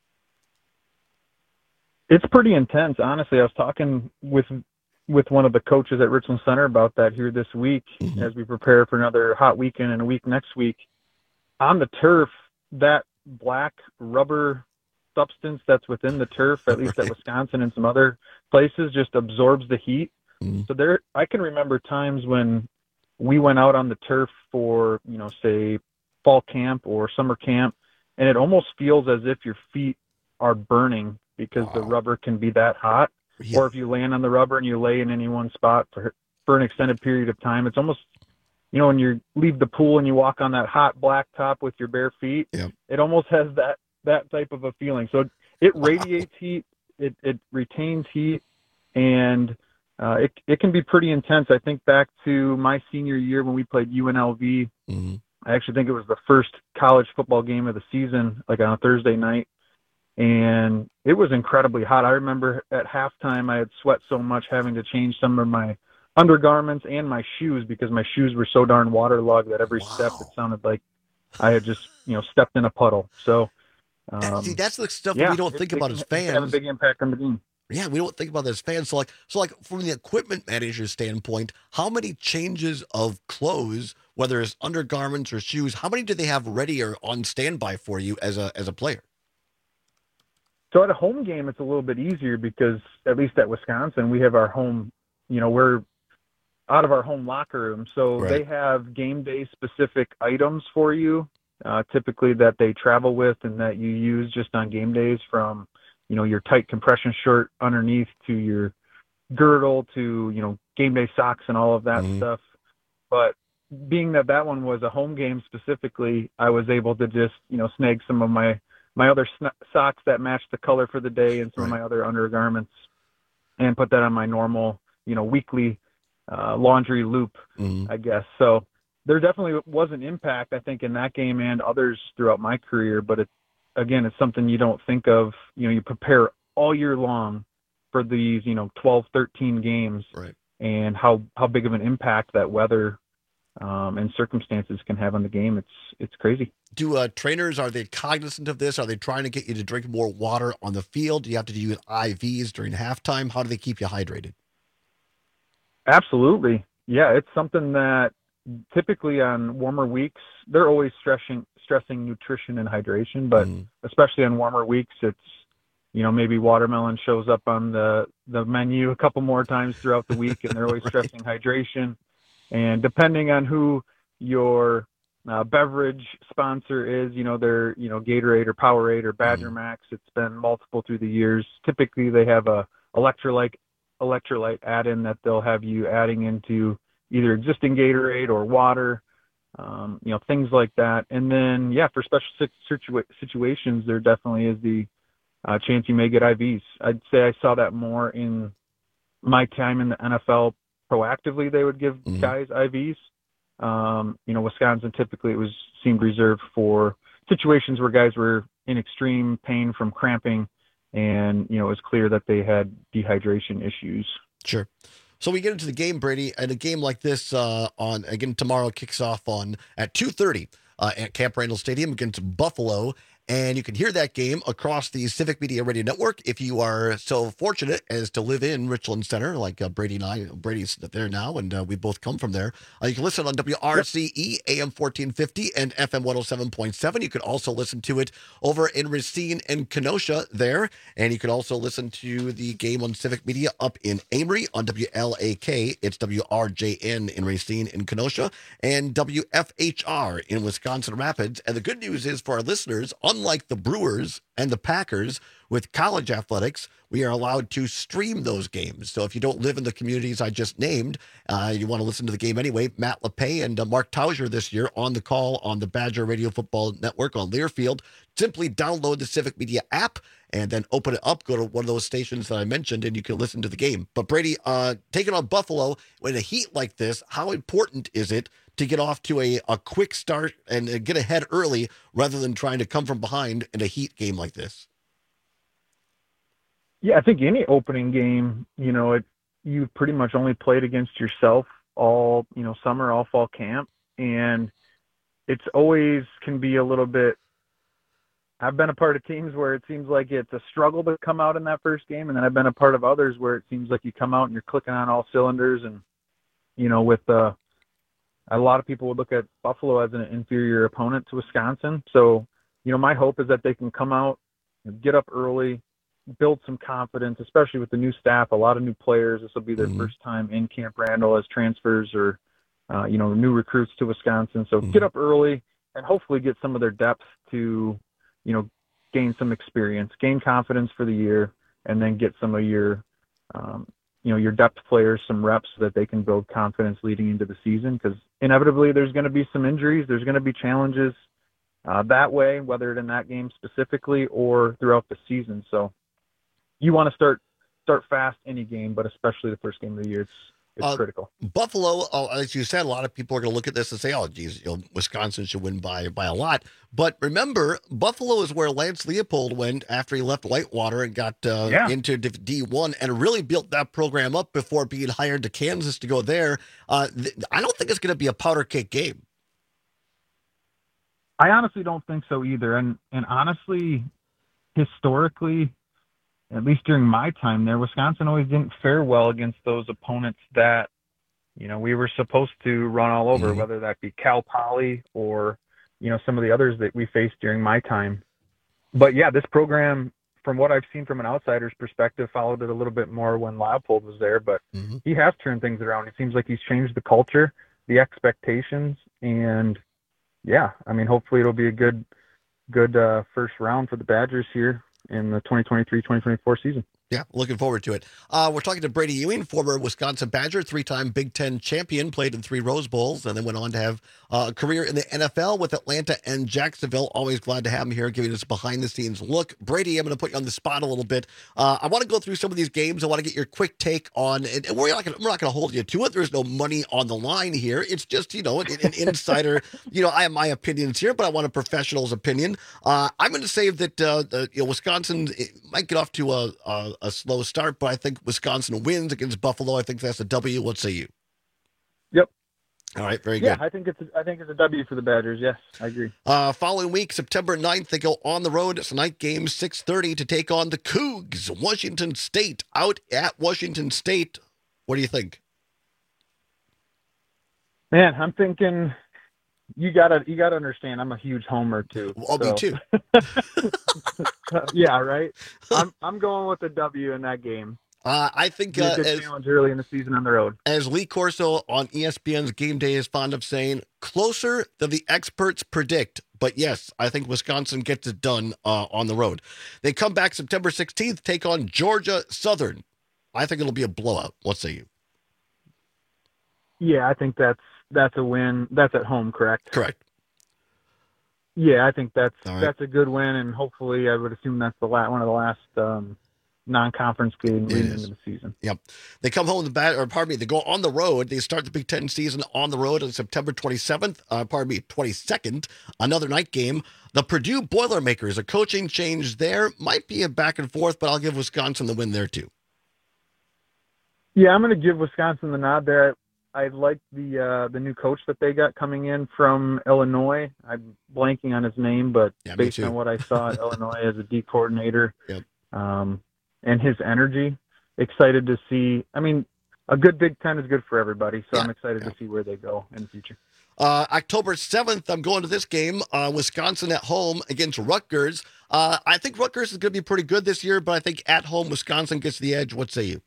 It's pretty intense, honestly. I was talking with with one of the coaches at Richland Center about that here this week Mm-hmm. as we prepare for another hot weekend and a week next week. On the turf, that black rubber substance that's within the turf, at least at Wisconsin and some other places, just absorbs the heat. Mm-hmm. So there, I can remember times when we went out on the turf for, you know, say fall camp or summer camp, and it almost feels as if your feet are burning because the rubber can be that hot. Yeah. Or if you land on the rubber and you lay in any one spot for for an extended period of time, it's almost, you know, when you leave the pool and you walk on that hot black top with your bare feet, Yep. it almost has that that type of a feeling. So it radiates heat, it it retains heat, and uh, it it can be pretty intense. I think back to my senior year when we played U N L V. Mm-hmm. I actually think it was the first college football game of the season, like on a Thursday night. And it was incredibly hot. I remember at halftime I had sweat so much having to change some of my undergarments and my shoes because my shoes were so darn waterlogged that every step it sounded like I had just, you know, stepped in a puddle. So, um, See, that's the stuff yeah, we don't it- think it about can- as it can have a fans. big impact on the game. Yeah, we don't think about that as fans. So like, so like from the equipment manager's standpoint, how many changes of clothes, whether it's undergarments or shoes, how many do they have ready or on standby for you as a as a player? So at a home game, it's a little bit easier because at least at Wisconsin, we have our home, you know, we're out of our home locker room. So Right. they have game day specific items for you, uh, typically that they travel with and that you use just on game days, from, you know, your tight compression shirt underneath to your girdle to, you know, game day socks and all of that stuff. But being that that one was a home game specifically, I was able to just, you know, snag some of my my other sn- socks that matched the color for the day and some of my other undergarments and put that on my normal, you know, weekly uh, laundry loop, I guess. So there definitely was an impact, I think, in that game and others throughout my career. But it, again, it's something you don't think of. You know, you prepare all year long for these, you know, twelve, thirteen games, right? And how, how big of an impact that weather um, and circumstances can have on the game. It's, it's crazy. Do uh, trainers, are they cognizant of this? Are they trying to get you to drink more water on the field? Do you have to do I Vs during halftime? How do they keep you hydrated? Absolutely. Yeah, it's something that typically on warmer weeks, they're always stressing stressing nutrition and hydration, but especially on warmer weeks, it's, you know, maybe watermelon shows up on the, the menu a couple more times throughout the week, and they're always Right. stressing hydration. And depending on who your uh, beverage sponsor is, you know, they're, you know, Gatorade or Powerade or Badger Max. It's been multiple through the years. Typically they have a electrolyte electrolyte add-in that they'll have you adding into either existing Gatorade or water. um, you know, things like that. And then, yeah, for special situa- situations, there definitely is the uh, chance you may get I Vs. I'd say I saw that more in my time in the N F L. Proactively, they would give mm-hmm. guys I Vs. Um, you know, Wisconsin typically it was seemed reserved for situations where guys were in extreme pain from cramping, and you know it was clear that they had dehydration issues. Sure. So we get into the game, Brady, and a game like this uh, on again tomorrow kicks off on at two thirty uh, at Camp Randall Stadium against Buffalo. And you can hear that game across the Civic Media Radio Network if you are so fortunate as to live in Richland Center, like uh, Brady and I. Brady's there now, and uh, we both come from there. Uh, you can listen on W R C E, A M fourteen fifty, and F M one oh seven point seven. You can also listen to it over in Racine and Kenosha there. And you can also listen to the game on Civic Media up in Amory on W L A K. It's W R J N in Racine and Kenosha, and W F H R in Wisconsin Rapids. And the good news is for our listeners, on Unlike the Brewers and the Packers with college athletics, we are allowed to stream those games. So if you don't live in the communities I just named, uh, you want to listen to the game anyway, Matt LePay and uh, Mark Tauser this year on the call on the Badger Radio Football Network on Learfield. Simply download the Civic Media app and then open it up, go to one of those stations that I mentioned, and you can listen to the game. But Brady, uh, taking on Buffalo in a heat like this, how important is it to get off to a, a quick start and get ahead early rather than trying to come from behind in a heat game like this? Yeah, I think any opening game, you know, it you pretty much only played against yourself all, you know, summer, all fall camp. And it's always can be a little bit, I've been a part of teams where it seems like it's a struggle to come out in that first game. And then I've been a part of others where it seems like you come out and you're clicking on all cylinders. And, you know, with the, a lot of people would look at Buffalo as an inferior opponent to Wisconsin. So, you know, my hope is that they can come out, get up early, build some confidence, especially with the new staff, a lot of new players. This will be their mm-hmm. first time in Camp Randall as transfers or, uh, you know, new recruits to Wisconsin. So mm-hmm. get up early and hopefully get some of their depth to, you know, gain some experience, gain confidence for the year, and then get some of your, um, you know, your depth players some reps so that they can build confidence leading into the season. Because inevitably there's going to be some injuries. There's going to be challenges uh, that way, whether it's in that game specifically or throughout the season. So you want to start start fast any game, but especially the first game of the year. It's it's uh, critical. Buffalo, oh, as you said, a lot of people are going to look at this and say, "Oh, geez, you know, Wisconsin should win by by a lot." But remember, Buffalo is where Lance Leopold went after he left Whitewater and got uh, yeah. into D one and really built that program up before being hired to Kansas to go there. Uh, th- I don't think it's going to be a powder cake game. I honestly don't think so either. And and honestly, historically, at least during my time there, Wisconsin always didn't fare well against those opponents that, you know, we were supposed to run all over, mm-hmm. whether that be Cal Poly or, you know, some of the others that we faced during my time. But yeah, this program, from what I've seen from an outsider's perspective, followed it a little bit more when Leopold was there, but mm-hmm. he has turned things around. It seems like he's changed the culture, the expectations, and yeah, I mean, hopefully it'll be a good, good uh, first round for the Badgers here in the twenty twenty-three twenty twenty-four season. Yeah, looking forward to it. Uh, we're talking to Brady Ewing, former Wisconsin Badger, three-time Big Ten champion, played in three Rose Bowls, and then went on to have uh, a career in the N F L with Atlanta and Jacksonville. Always glad to have him here, giving us a behind-the-scenes look. Brady, I'm going to put you on the spot a little bit. Uh, I want to go through some of these games. I want to get your quick take on, and we're not going we're not going to hold you to it. There's no money on the line here. It's just, you know, an, an insider. You know, I have my opinions here, but I want a professional's opinion. Uh, I'm going to say that uh, the, you know, Wisconsin might get off to a, a a slow start, but I think Wisconsin wins against Buffalo. I think that's a W. What say you? Yep. All right, very yeah, good. Yeah, I think it's a, I think it's a W for the Badgers. Yes, I agree. Uh, following week, September ninth, they go on the road. It's a night game, six thirty, to take on the Cougs, Washington State, out at Washington State. What do you think? Man, I'm thinking you gotta you gotta understand. I'm a huge homer too. I'll so. be too. Yeah, right. I'm I'm going with a W in that game. Uh, I think uh, a good as, challenge early in the season on the road. As Lee Corso on E S P N's Game Day is fond of saying, closer than the experts predict. But yes, I think Wisconsin gets it done uh, on the road. They come back September sixteenth, take on Georgia Southern. I think it'll be a blowout. What say you? Yeah, I think that's that's a win. That's at home, correct? Correct. Yeah, I think that's All right. that's a good win, and hopefully, I would assume that's the la- one of the last um, non-conference games leading into the season. Yep. They come home the bat, or pardon me, they go on the road. They start the Big Ten season on the road on September twenty-seventh. Uh, pardon me, twenty-second. Another night game. The Purdue Boilermakers. A coaching change there might be a back and forth, but I'll give Wisconsin the win there too. Yeah, I'm going to give Wisconsin the nod there. I like the uh, the new coach that they got coming in from Illinois. I'm blanking on his name, but Yeah, me based too. on what I saw at Illinois as a D coordinator, Yep. um, and his energy, excited to see. I mean, a good Big Ten is good for everybody, so I'm excited to see where they go in the future. Uh, October seventh, I'm going to this game. Uh, Wisconsin at home against Rutgers. Uh, I think Rutgers is going to be pretty good this year, but I think at home Wisconsin gets the edge. What say you?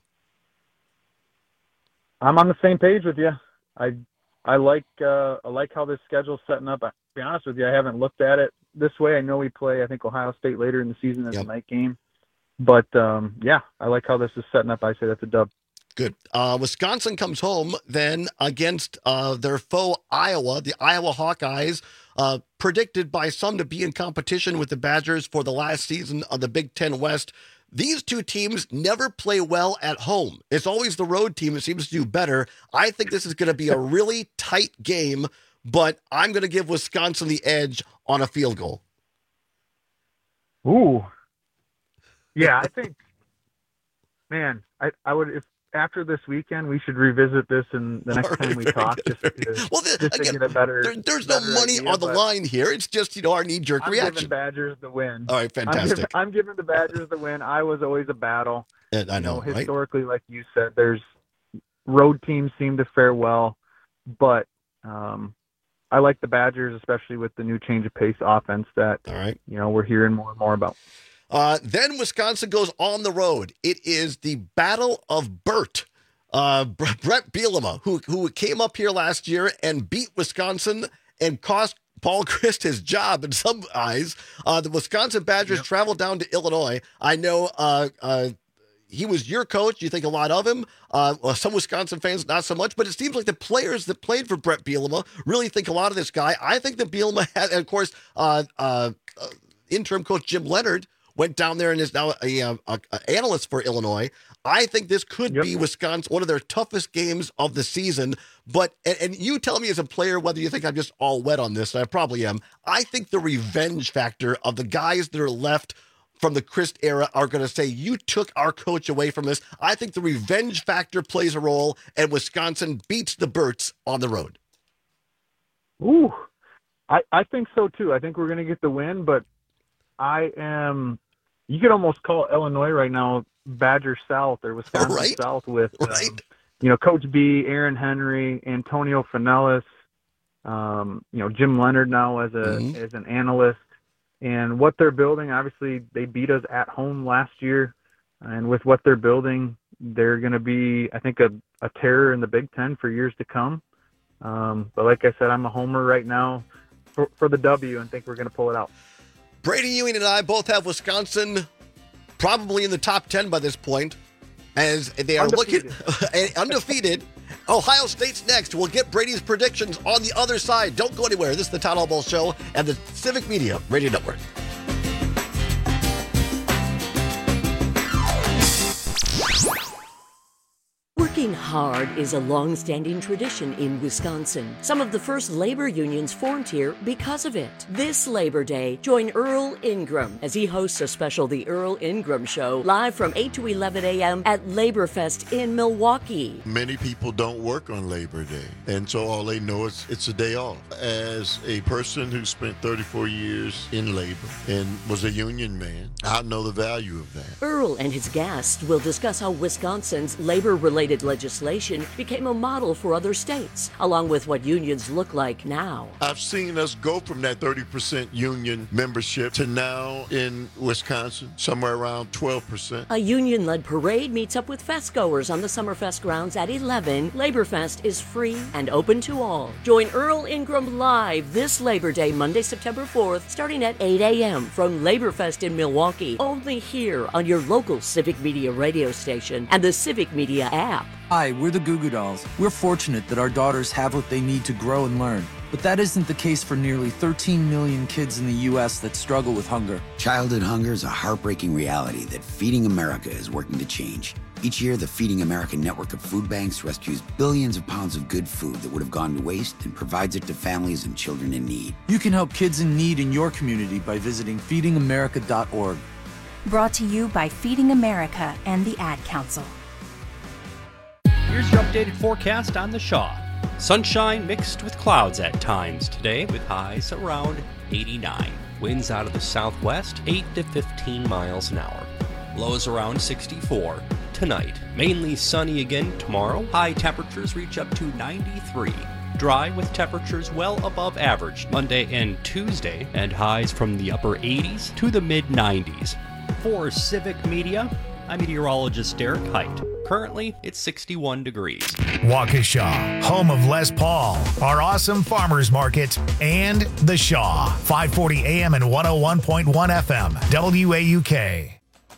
I'm on the same page with you. I I like uh, I like how this schedule's setting up. I, to be honest with you, I haven't looked at it this way. I know we play, I think, Ohio State later in the season as a night game. But, um, yeah, I like how this is setting up. I say that's a dub. Good. Uh, Wisconsin comes home then against uh, their foe, Iowa, the Iowa Hawkeyes, uh, predicted by some to be in competition with the Badgers for the last season of the Big Ten West. These two teams never play well at home. It's always the road team that seems to do better. I think this is going to be a really tight game, but I'm going to give Wisconsin the edge on a field goal. Ooh. Yeah, I think, man, I, I would, if after this weekend, we should revisit this and the next All right, time we very talk, good, just, very to, good. Well, the- just to again, get a better. There, there's no better money idea, on the but line here. It's just, you know, our knee-jerk I'm reaction. giving Badgers the win. All right, I'm fantastic. giving, I'm giving the Badgers the win. I was always a battle. And I know, you know right? historically, like you said, there's road teams seem to fare well, but um, I like the Badgers, especially with the new change of pace offense that All right. you know we're hearing more and more about. Uh, then Wisconsin goes on the road. It is the Battle of Burt. Uh, Brett Bielema, who who came up here last year and beat Wisconsin and cost Paul Chryst his job in some eyes. Uh, the Wisconsin Badgers yep. travel down to Illinois. I know uh, uh, he was your coach. You think a lot of him. Uh, well, some Wisconsin fans, not so much. But it seems like the players that played for Brett Bielema really think a lot of this guy. I think that Bielema had, and of course, uh, uh, uh, interim coach Jim Leonard went down there and is now a, a, a, a analyst for Illinois. I think this could yep. be Wisconsin, one of their toughest games of the season. But, and, and you tell me as a player whether you think I'm just all wet on this, and I probably am. I think the revenge factor of the guys that are left from the Chryst era are going to say, you took our coach away from us. I think the revenge factor plays a role, and Wisconsin beats the Burts on the road. Ooh, I, I think so too. I think we're going to get the win, but I am, you could almost call Illinois right now Badger South or Wisconsin right. South with, right. um, you know, Coach B, Aaron Henry, Antonio Finellis, um, you know, Jim Leonard now as a mm-hmm. as an analyst. And what they're building, obviously, they beat us at home last year. And with what they're building, they're going to be, I think, a, a terror in the Big Ten for years to come. Um, but like I said, I'm a homer right now for, for the W and think we're going to pull it out. Brady Ewing and I both have Wisconsin probably in the top ten by this point, as they are undefeated. looking undefeated. Ohio State's next. We'll get Brady's predictions on the other side. Don't go anywhere. This is the Todd Albaugh Show and the Civic Media Radio Network. Working hard is a long-standing tradition in Wisconsin. Some of the first labor unions formed here because of it. This Labor Day, join Earl Ingram as he hosts a special The Earl Ingram Show live from eight to eleven a.m. at Laborfest in Milwaukee. Many people don't work on Labor Day, and so all they know is it's a day off. As a person who spent thirty-four years in labor and was a union man, I know the value of that. Earl and his guests will discuss how Wisconsin's labor-related legislation became a model for other states, along with what unions look like now. I've seen us go from that thirty percent union membership to now in Wisconsin, somewhere around twelve percent. A union-led parade meets up with fest-goers on the Summerfest grounds at eleven. Laborfest is free and open to all. Join Earl Ingram live this Labor Day, Monday, September fourth, starting at eight a.m. from Laborfest in Milwaukee, only here on your local Civic Media radio station and the Civic Media app. Hi, we're the Goo Goo Dolls. We're fortunate that our daughters have what they need to grow and learn. But that isn't the case for nearly thirteen million kids in the U S that struggle with hunger. Childhood hunger is a heartbreaking reality that Feeding America is working to change. Each year, the Feeding America network of food banks rescues billions of pounds of good food that would have gone to waste and provides it to families and children in need. You can help kids in need in your community by visiting feeding america dot org. Brought to you by Feeding America and the Ad Council. Here's your updated forecast on the Shaw. Sunshine mixed with clouds at times today, with highs around eighty-nine. Winds out of the southwest, eight to fifteen miles an hour. Lows around sixty-four. Tonight, mainly sunny again tomorrow. High temperatures reach up to ninety-three. Dry with temperatures well above average Monday and Tuesday, and highs from the upper eighties to the mid nineties. For Civic Media, I'm meteorologist Derek Height. Currently, it's sixty-one degrees. Waukesha, home of Les Paul, our awesome farmers market, and The Shaw, five forty A M and one oh one point one F M, W A U K.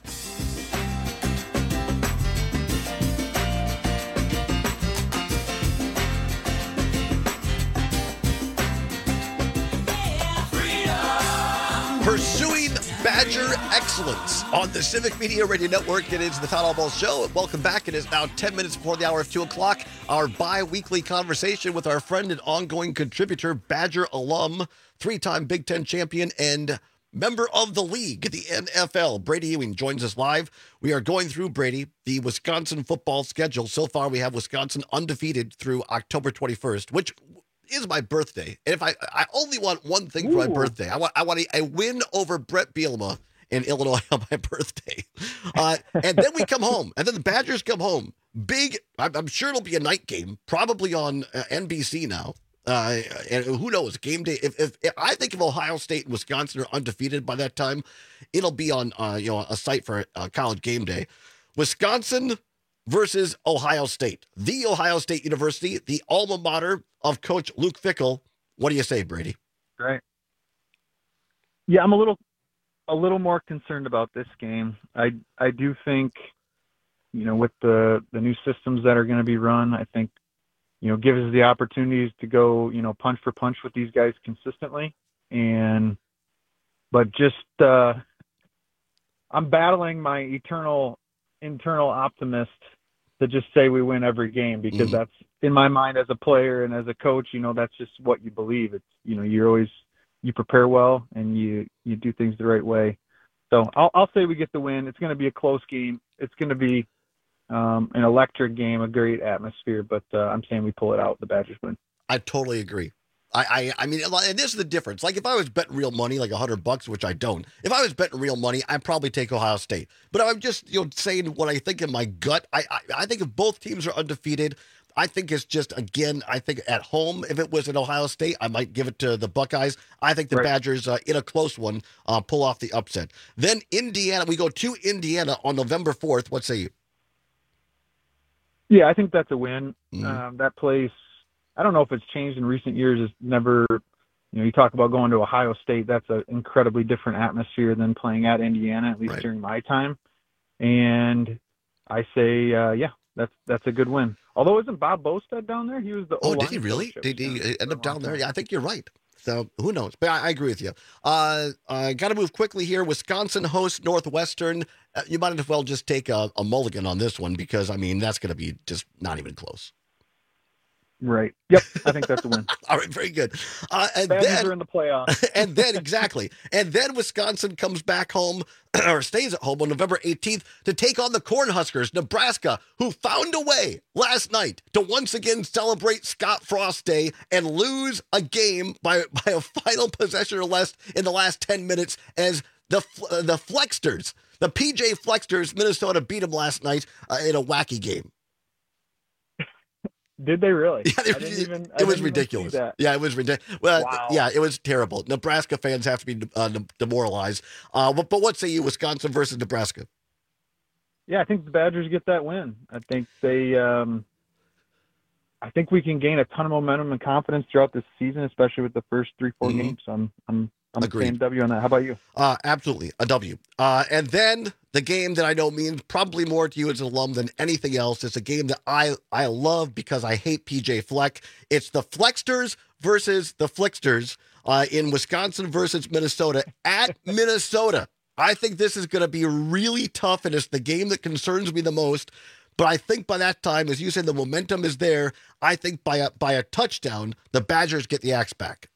Pursuing Badger excellence on the Civic Media Radio Network. It is the Todd Albaugh Show. Welcome back. It is now ten minutes before the hour of two o'clock. Our bi-weekly conversation with our friend and ongoing contributor, Badger alum, three-time Big Ten champion, and member of the league, the N F L. Brady Ewing joins us live. We are going through, Brady, the Wisconsin football schedule. So far, we have Wisconsin undefeated through October twenty-first, which is my birthday. And if I I only want one thing for my birthday, I want I want a, a win over Brett Bielema in Illinois on my birthday. Uh, and then we come home, and then the Badgers come home. Big, I'm, I'm sure it'll be a night game, probably on uh, N B C now. Uh, and who knows, game day. If, if, if I think if Ohio State and Wisconsin are undefeated by that time, it'll be on uh, you know a site for uh, college game day. Wisconsin versus Ohio State, the Ohio State University, the alma mater of Coach Luke Fickell. What do you say, Brady? Right. Yeah, I'm a little, a little more concerned about this game. I, I do think, you know, with the the new systems that are going to be run, I think, you know, gives us the opportunities to go, you know, punch for punch with these guys consistently. And, but just, uh, I'm battling my eternal internal optimist to just say we win every game, because mm. that's in my mind as a player and as a coach, you know, that's just what you believe. It's, you know, you're always, you prepare well and you, you do things the right way. So I'll, I'll say we get the win. It's going to be a close game. It's going to be um, an electric game, a great atmosphere, but uh, I'm saying we pull it out. The Badgers win. I totally agree. I, I, I mean, and this is the difference. Like if I was betting real money, like a hundred bucks, which I don't, if I was betting real money, I'd probably take Ohio State. But I'm just, you know, saying what I think in my gut. I, I, I think if both teams are undefeated, I think it's just, again, I think at home, if it was at Ohio State, I might give it to the Buckeyes. I think the right. Badgers, uh, in a close one, uh, pull off the upset. Then Indiana, we go to Indiana on November fourth. What say you? Yeah, I think that's a win. Mm-hmm. Um, that place, I don't know if it's changed in recent years. It's never, you know, you talk about going to Ohio State. That's an incredibly different atmosphere than playing at Indiana, at least right. during my time. And I say, uh, yeah, that's that's a good win. Although isn't Bob Bostad down there? He was the oh, did he really? Did he end up down there? Yeah, I think you're right. So who knows? But I, I agree with you. Uh, I got to move quickly here. Wisconsin hosts Northwestern. Uh, you might as well just take a, a mulligan on this one, because I mean that's going to be just not even close. Right. Yep. I think that's a win. All right. Very good. Uh, and Badgers then are in the playoffs. and then exactly. And then Wisconsin comes back home or stays at home on November eighteenth to take on the Cornhuskers, Nebraska, who found a way last night to once again celebrate Scott Frost Day and lose a game by, by a final possession or less in the last ten minutes as the uh, the Flexters, the P J Flexters, Minnesota beat them last night uh, in a wacky game. Did they really? Yeah, it, I didn't even, I it was didn't ridiculous. Even see that. Yeah, it was ridiculous. Well, wow. Yeah, it was terrible. Nebraska fans have to be uh, demoralized. Uh, but, but what say you, Wisconsin versus Nebraska? Yeah, I think the Badgers get that win. I think they, um, I think we can gain a ton of momentum and confidence throughout this season, especially with the first three, four mm-hmm. games. So I'm, I'm, I'm Agreed. saying W on that. How about you? Uh, absolutely, a W. Uh, and then the game that I know means probably more to you as an alum than anything else. It's a game that I, I love because I hate P J Fleck. It's the Flexters versus the Flicksters uh, in Wisconsin versus Minnesota at Minnesota. I think this is going to be really tough, and it's the game that concerns me the most. But I think by that time, as you said, the momentum is there. I think by a, by a touchdown, the Badgers get the axe back.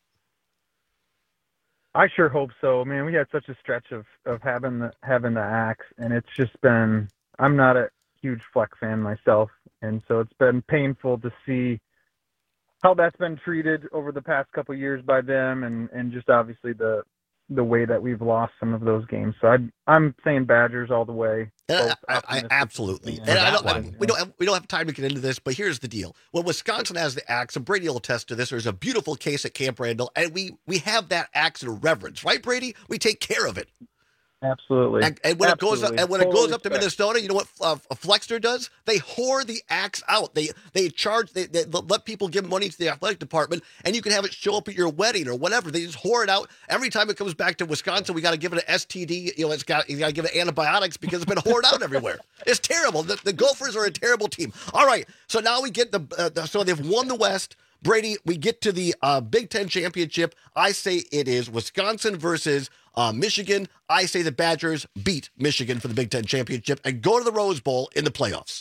I sure hope so. Man, we had such a stretch of, of having the having the axe, and it's just been. I'm not a huge Fleck fan myself, and so it's been painful to see how that's been treated over the past couple of years by them, and, and just obviously the the way that we've lost some of those games. So I, I'm saying Badgers all the way. I, I, I absolutely. And I don't, I, we don't have, we don't have time to get into this, but here's the deal. When Wisconsin has the axe, and Brady will attest to this, there's a beautiful case at Camp Randall, and we we have that axe in reverence, right, Brady? We take care of it. Absolutely. And, and when Absolutely. it goes up, and when Total it goes up to respect. Minnesota, you know what uh, a Flexter does? They whore the axe out. They they charge. They, they let people give money to the athletic department, and you can have it show up at your wedding or whatever. They just whore it out every time it comes back to Wisconsin. We got to give it an S T D. You know, it's got you got to give it antibiotics because it's been whored out everywhere. It's terrible. The, the Gophers are a terrible team. All right, so now we get the, uh, the so they've won the West. Brady, we get to the uh, Big Ten championship. I say it is Wisconsin versus uh, Michigan. I say the Badgers beat Michigan for the Big Ten championship and go to the Rose Bowl in the playoffs.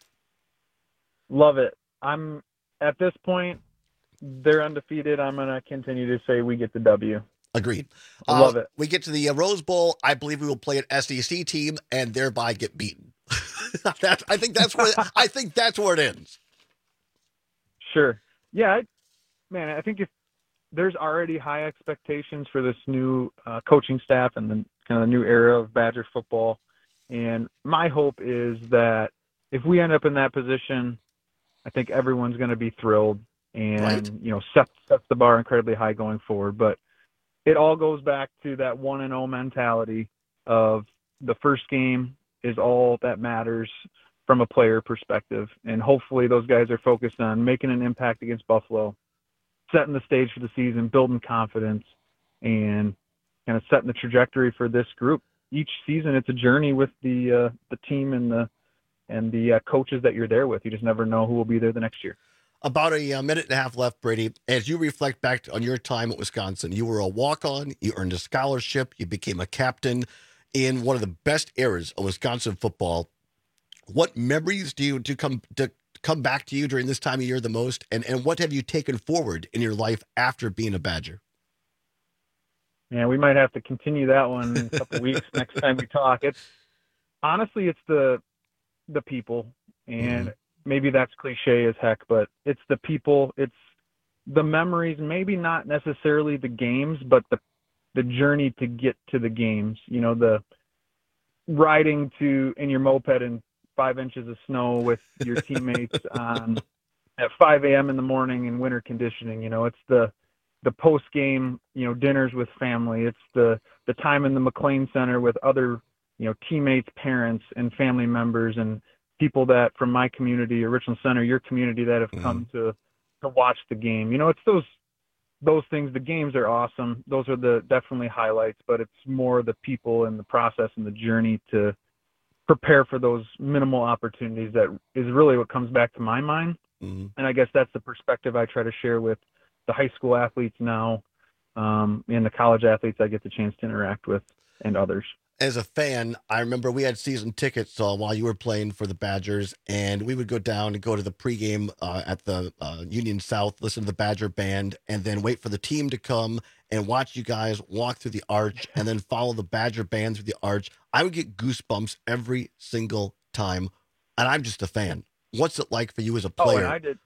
Love it. I'm at this point, they're undefeated. I'm going to continue to say we get the W. Agreed. I love Uh, it. We get to the uh, Rose Bowl. I believe we will play an S E C team and thereby get beaten. that's, I think that's where I think that's where it ends. Sure. Yeah, I, man, I think if there's already high expectations for this new uh, coaching staff and the kind of the new era of Badger football, and my hope is that if we end up in that position, I think everyone's going to be thrilled and Right. you know set sets the bar incredibly high going forward. But it all goes back to that one and oh mentality of the first game is all that matters from a player perspective. And hopefully those guys are focused on making an impact against Buffalo, setting the stage for the season, building confidence, and kind of setting the trajectory for this group. Each season, it's a journey with the uh, the team and the and the uh, coaches that you're there with. You just never know who will be there the next year. About a uh, minute and a half left, Brady. As you reflect back on your time at Wisconsin, you were a walk-on, you earned a scholarship, you became a captain in one of the best eras of Wisconsin football. What memories do you do come to come back to you during this time of year the most, and and what have you taken forward in your life after being a Badger? Yeah, we might have to continue that one in a couple weeks next time we talk. It's honestly, it's the the people, and mm-hmm. maybe that's cliche as heck, but it's the people, it's the memories. Maybe not necessarily the games, but the the journey to get to the games. You know, the riding to in your moped and five inches of snow with your teammates on at five a.m. in the morning in winter conditioning. You know, it's the the post game, you know, dinners with family. It's the the time in the McLean Center with other, you know, teammates, parents, and family members, and people that from my community or Richland Center, your community, that have mm-hmm. come to to watch the game. You know, it's those those things. The games are awesome. Those are the definitely highlights, but it's more the people and the process and the journey to prepare for those minimal opportunities that is really what comes back to my mind. Mm-hmm. And I guess that's the perspective I try to share with the high school athletes now, um, and the college athletes I get the chance to interact with, and others. As a fan, I remember we had season tickets uh, while you were playing for the Badgers, and we would go down and go to the pregame uh, at the uh, Union South, listen to the Badger band, and then wait for the team to come and watch you guys walk through the arch and then follow the Badger band through the arch. I would get goosebumps every single time, and I'm just a fan. What's it like for you as a player? Oh, and I did.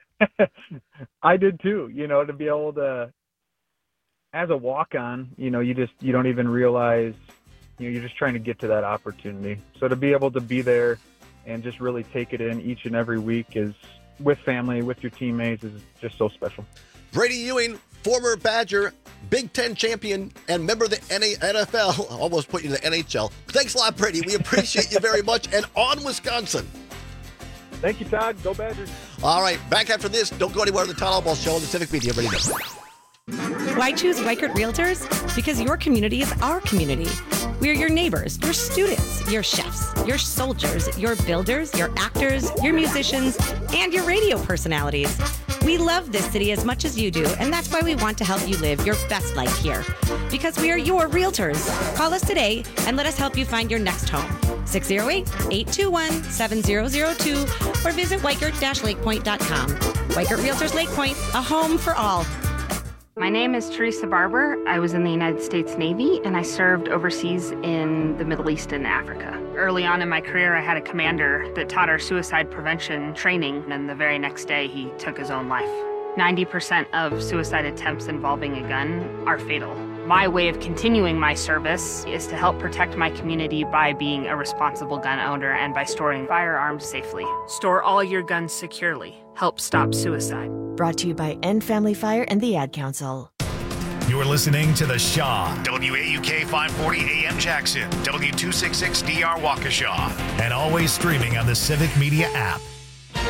I did too, you know, to be able to, as a walk-on, you know, you just, you don't even realize, you know, you're just trying to get to that opportunity. So to be able to be there and just really take it in each and every week is with family, with your teammates, is just so special. Brady Ewing, former Badger, Big Ten champion, and member of the N F L. Almost put you in the N H L. Thanks a lot, Brady. We appreciate you very much. And on Wisconsin. Thank you, Todd. Go Badgers. All right, back after this. Don't go anywhere on the Todd Albaugh Show on the Civic Media Radio Network. Why choose Weichert Realtors? Because your community is our community. We are your neighbors, your students, your chefs, your soldiers, your builders, your actors, your musicians, and your radio personalities. We love this city as much as you do, and that's why we want to help you live your best life here. Because we are your realtors. Call us today and let us help you find your next home. six oh eight, eight two one, seven oh oh two or visit weichert dash lakepoint dot com. Weichert Realtors Lake Point, a home for all. My name is Teresa Barber. I was in the United States Navy, and I served overseas in the Middle East and Africa. Early on in my career, I had a commander that taught our suicide prevention training, and the very next day, he took his own life. ninety percent of suicide attempts involving a gun are fatal. My way of continuing my service is to help protect my community by being a responsible gun owner and by storing firearms safely. Store all your guns securely. Help stop suicide. Brought to you by End Family Fire and the Ad Council. You're listening to The Shaw, W A U K five forty A M Jackson, W two sixty-six D R Waukesha, and always streaming on the Civic Media app.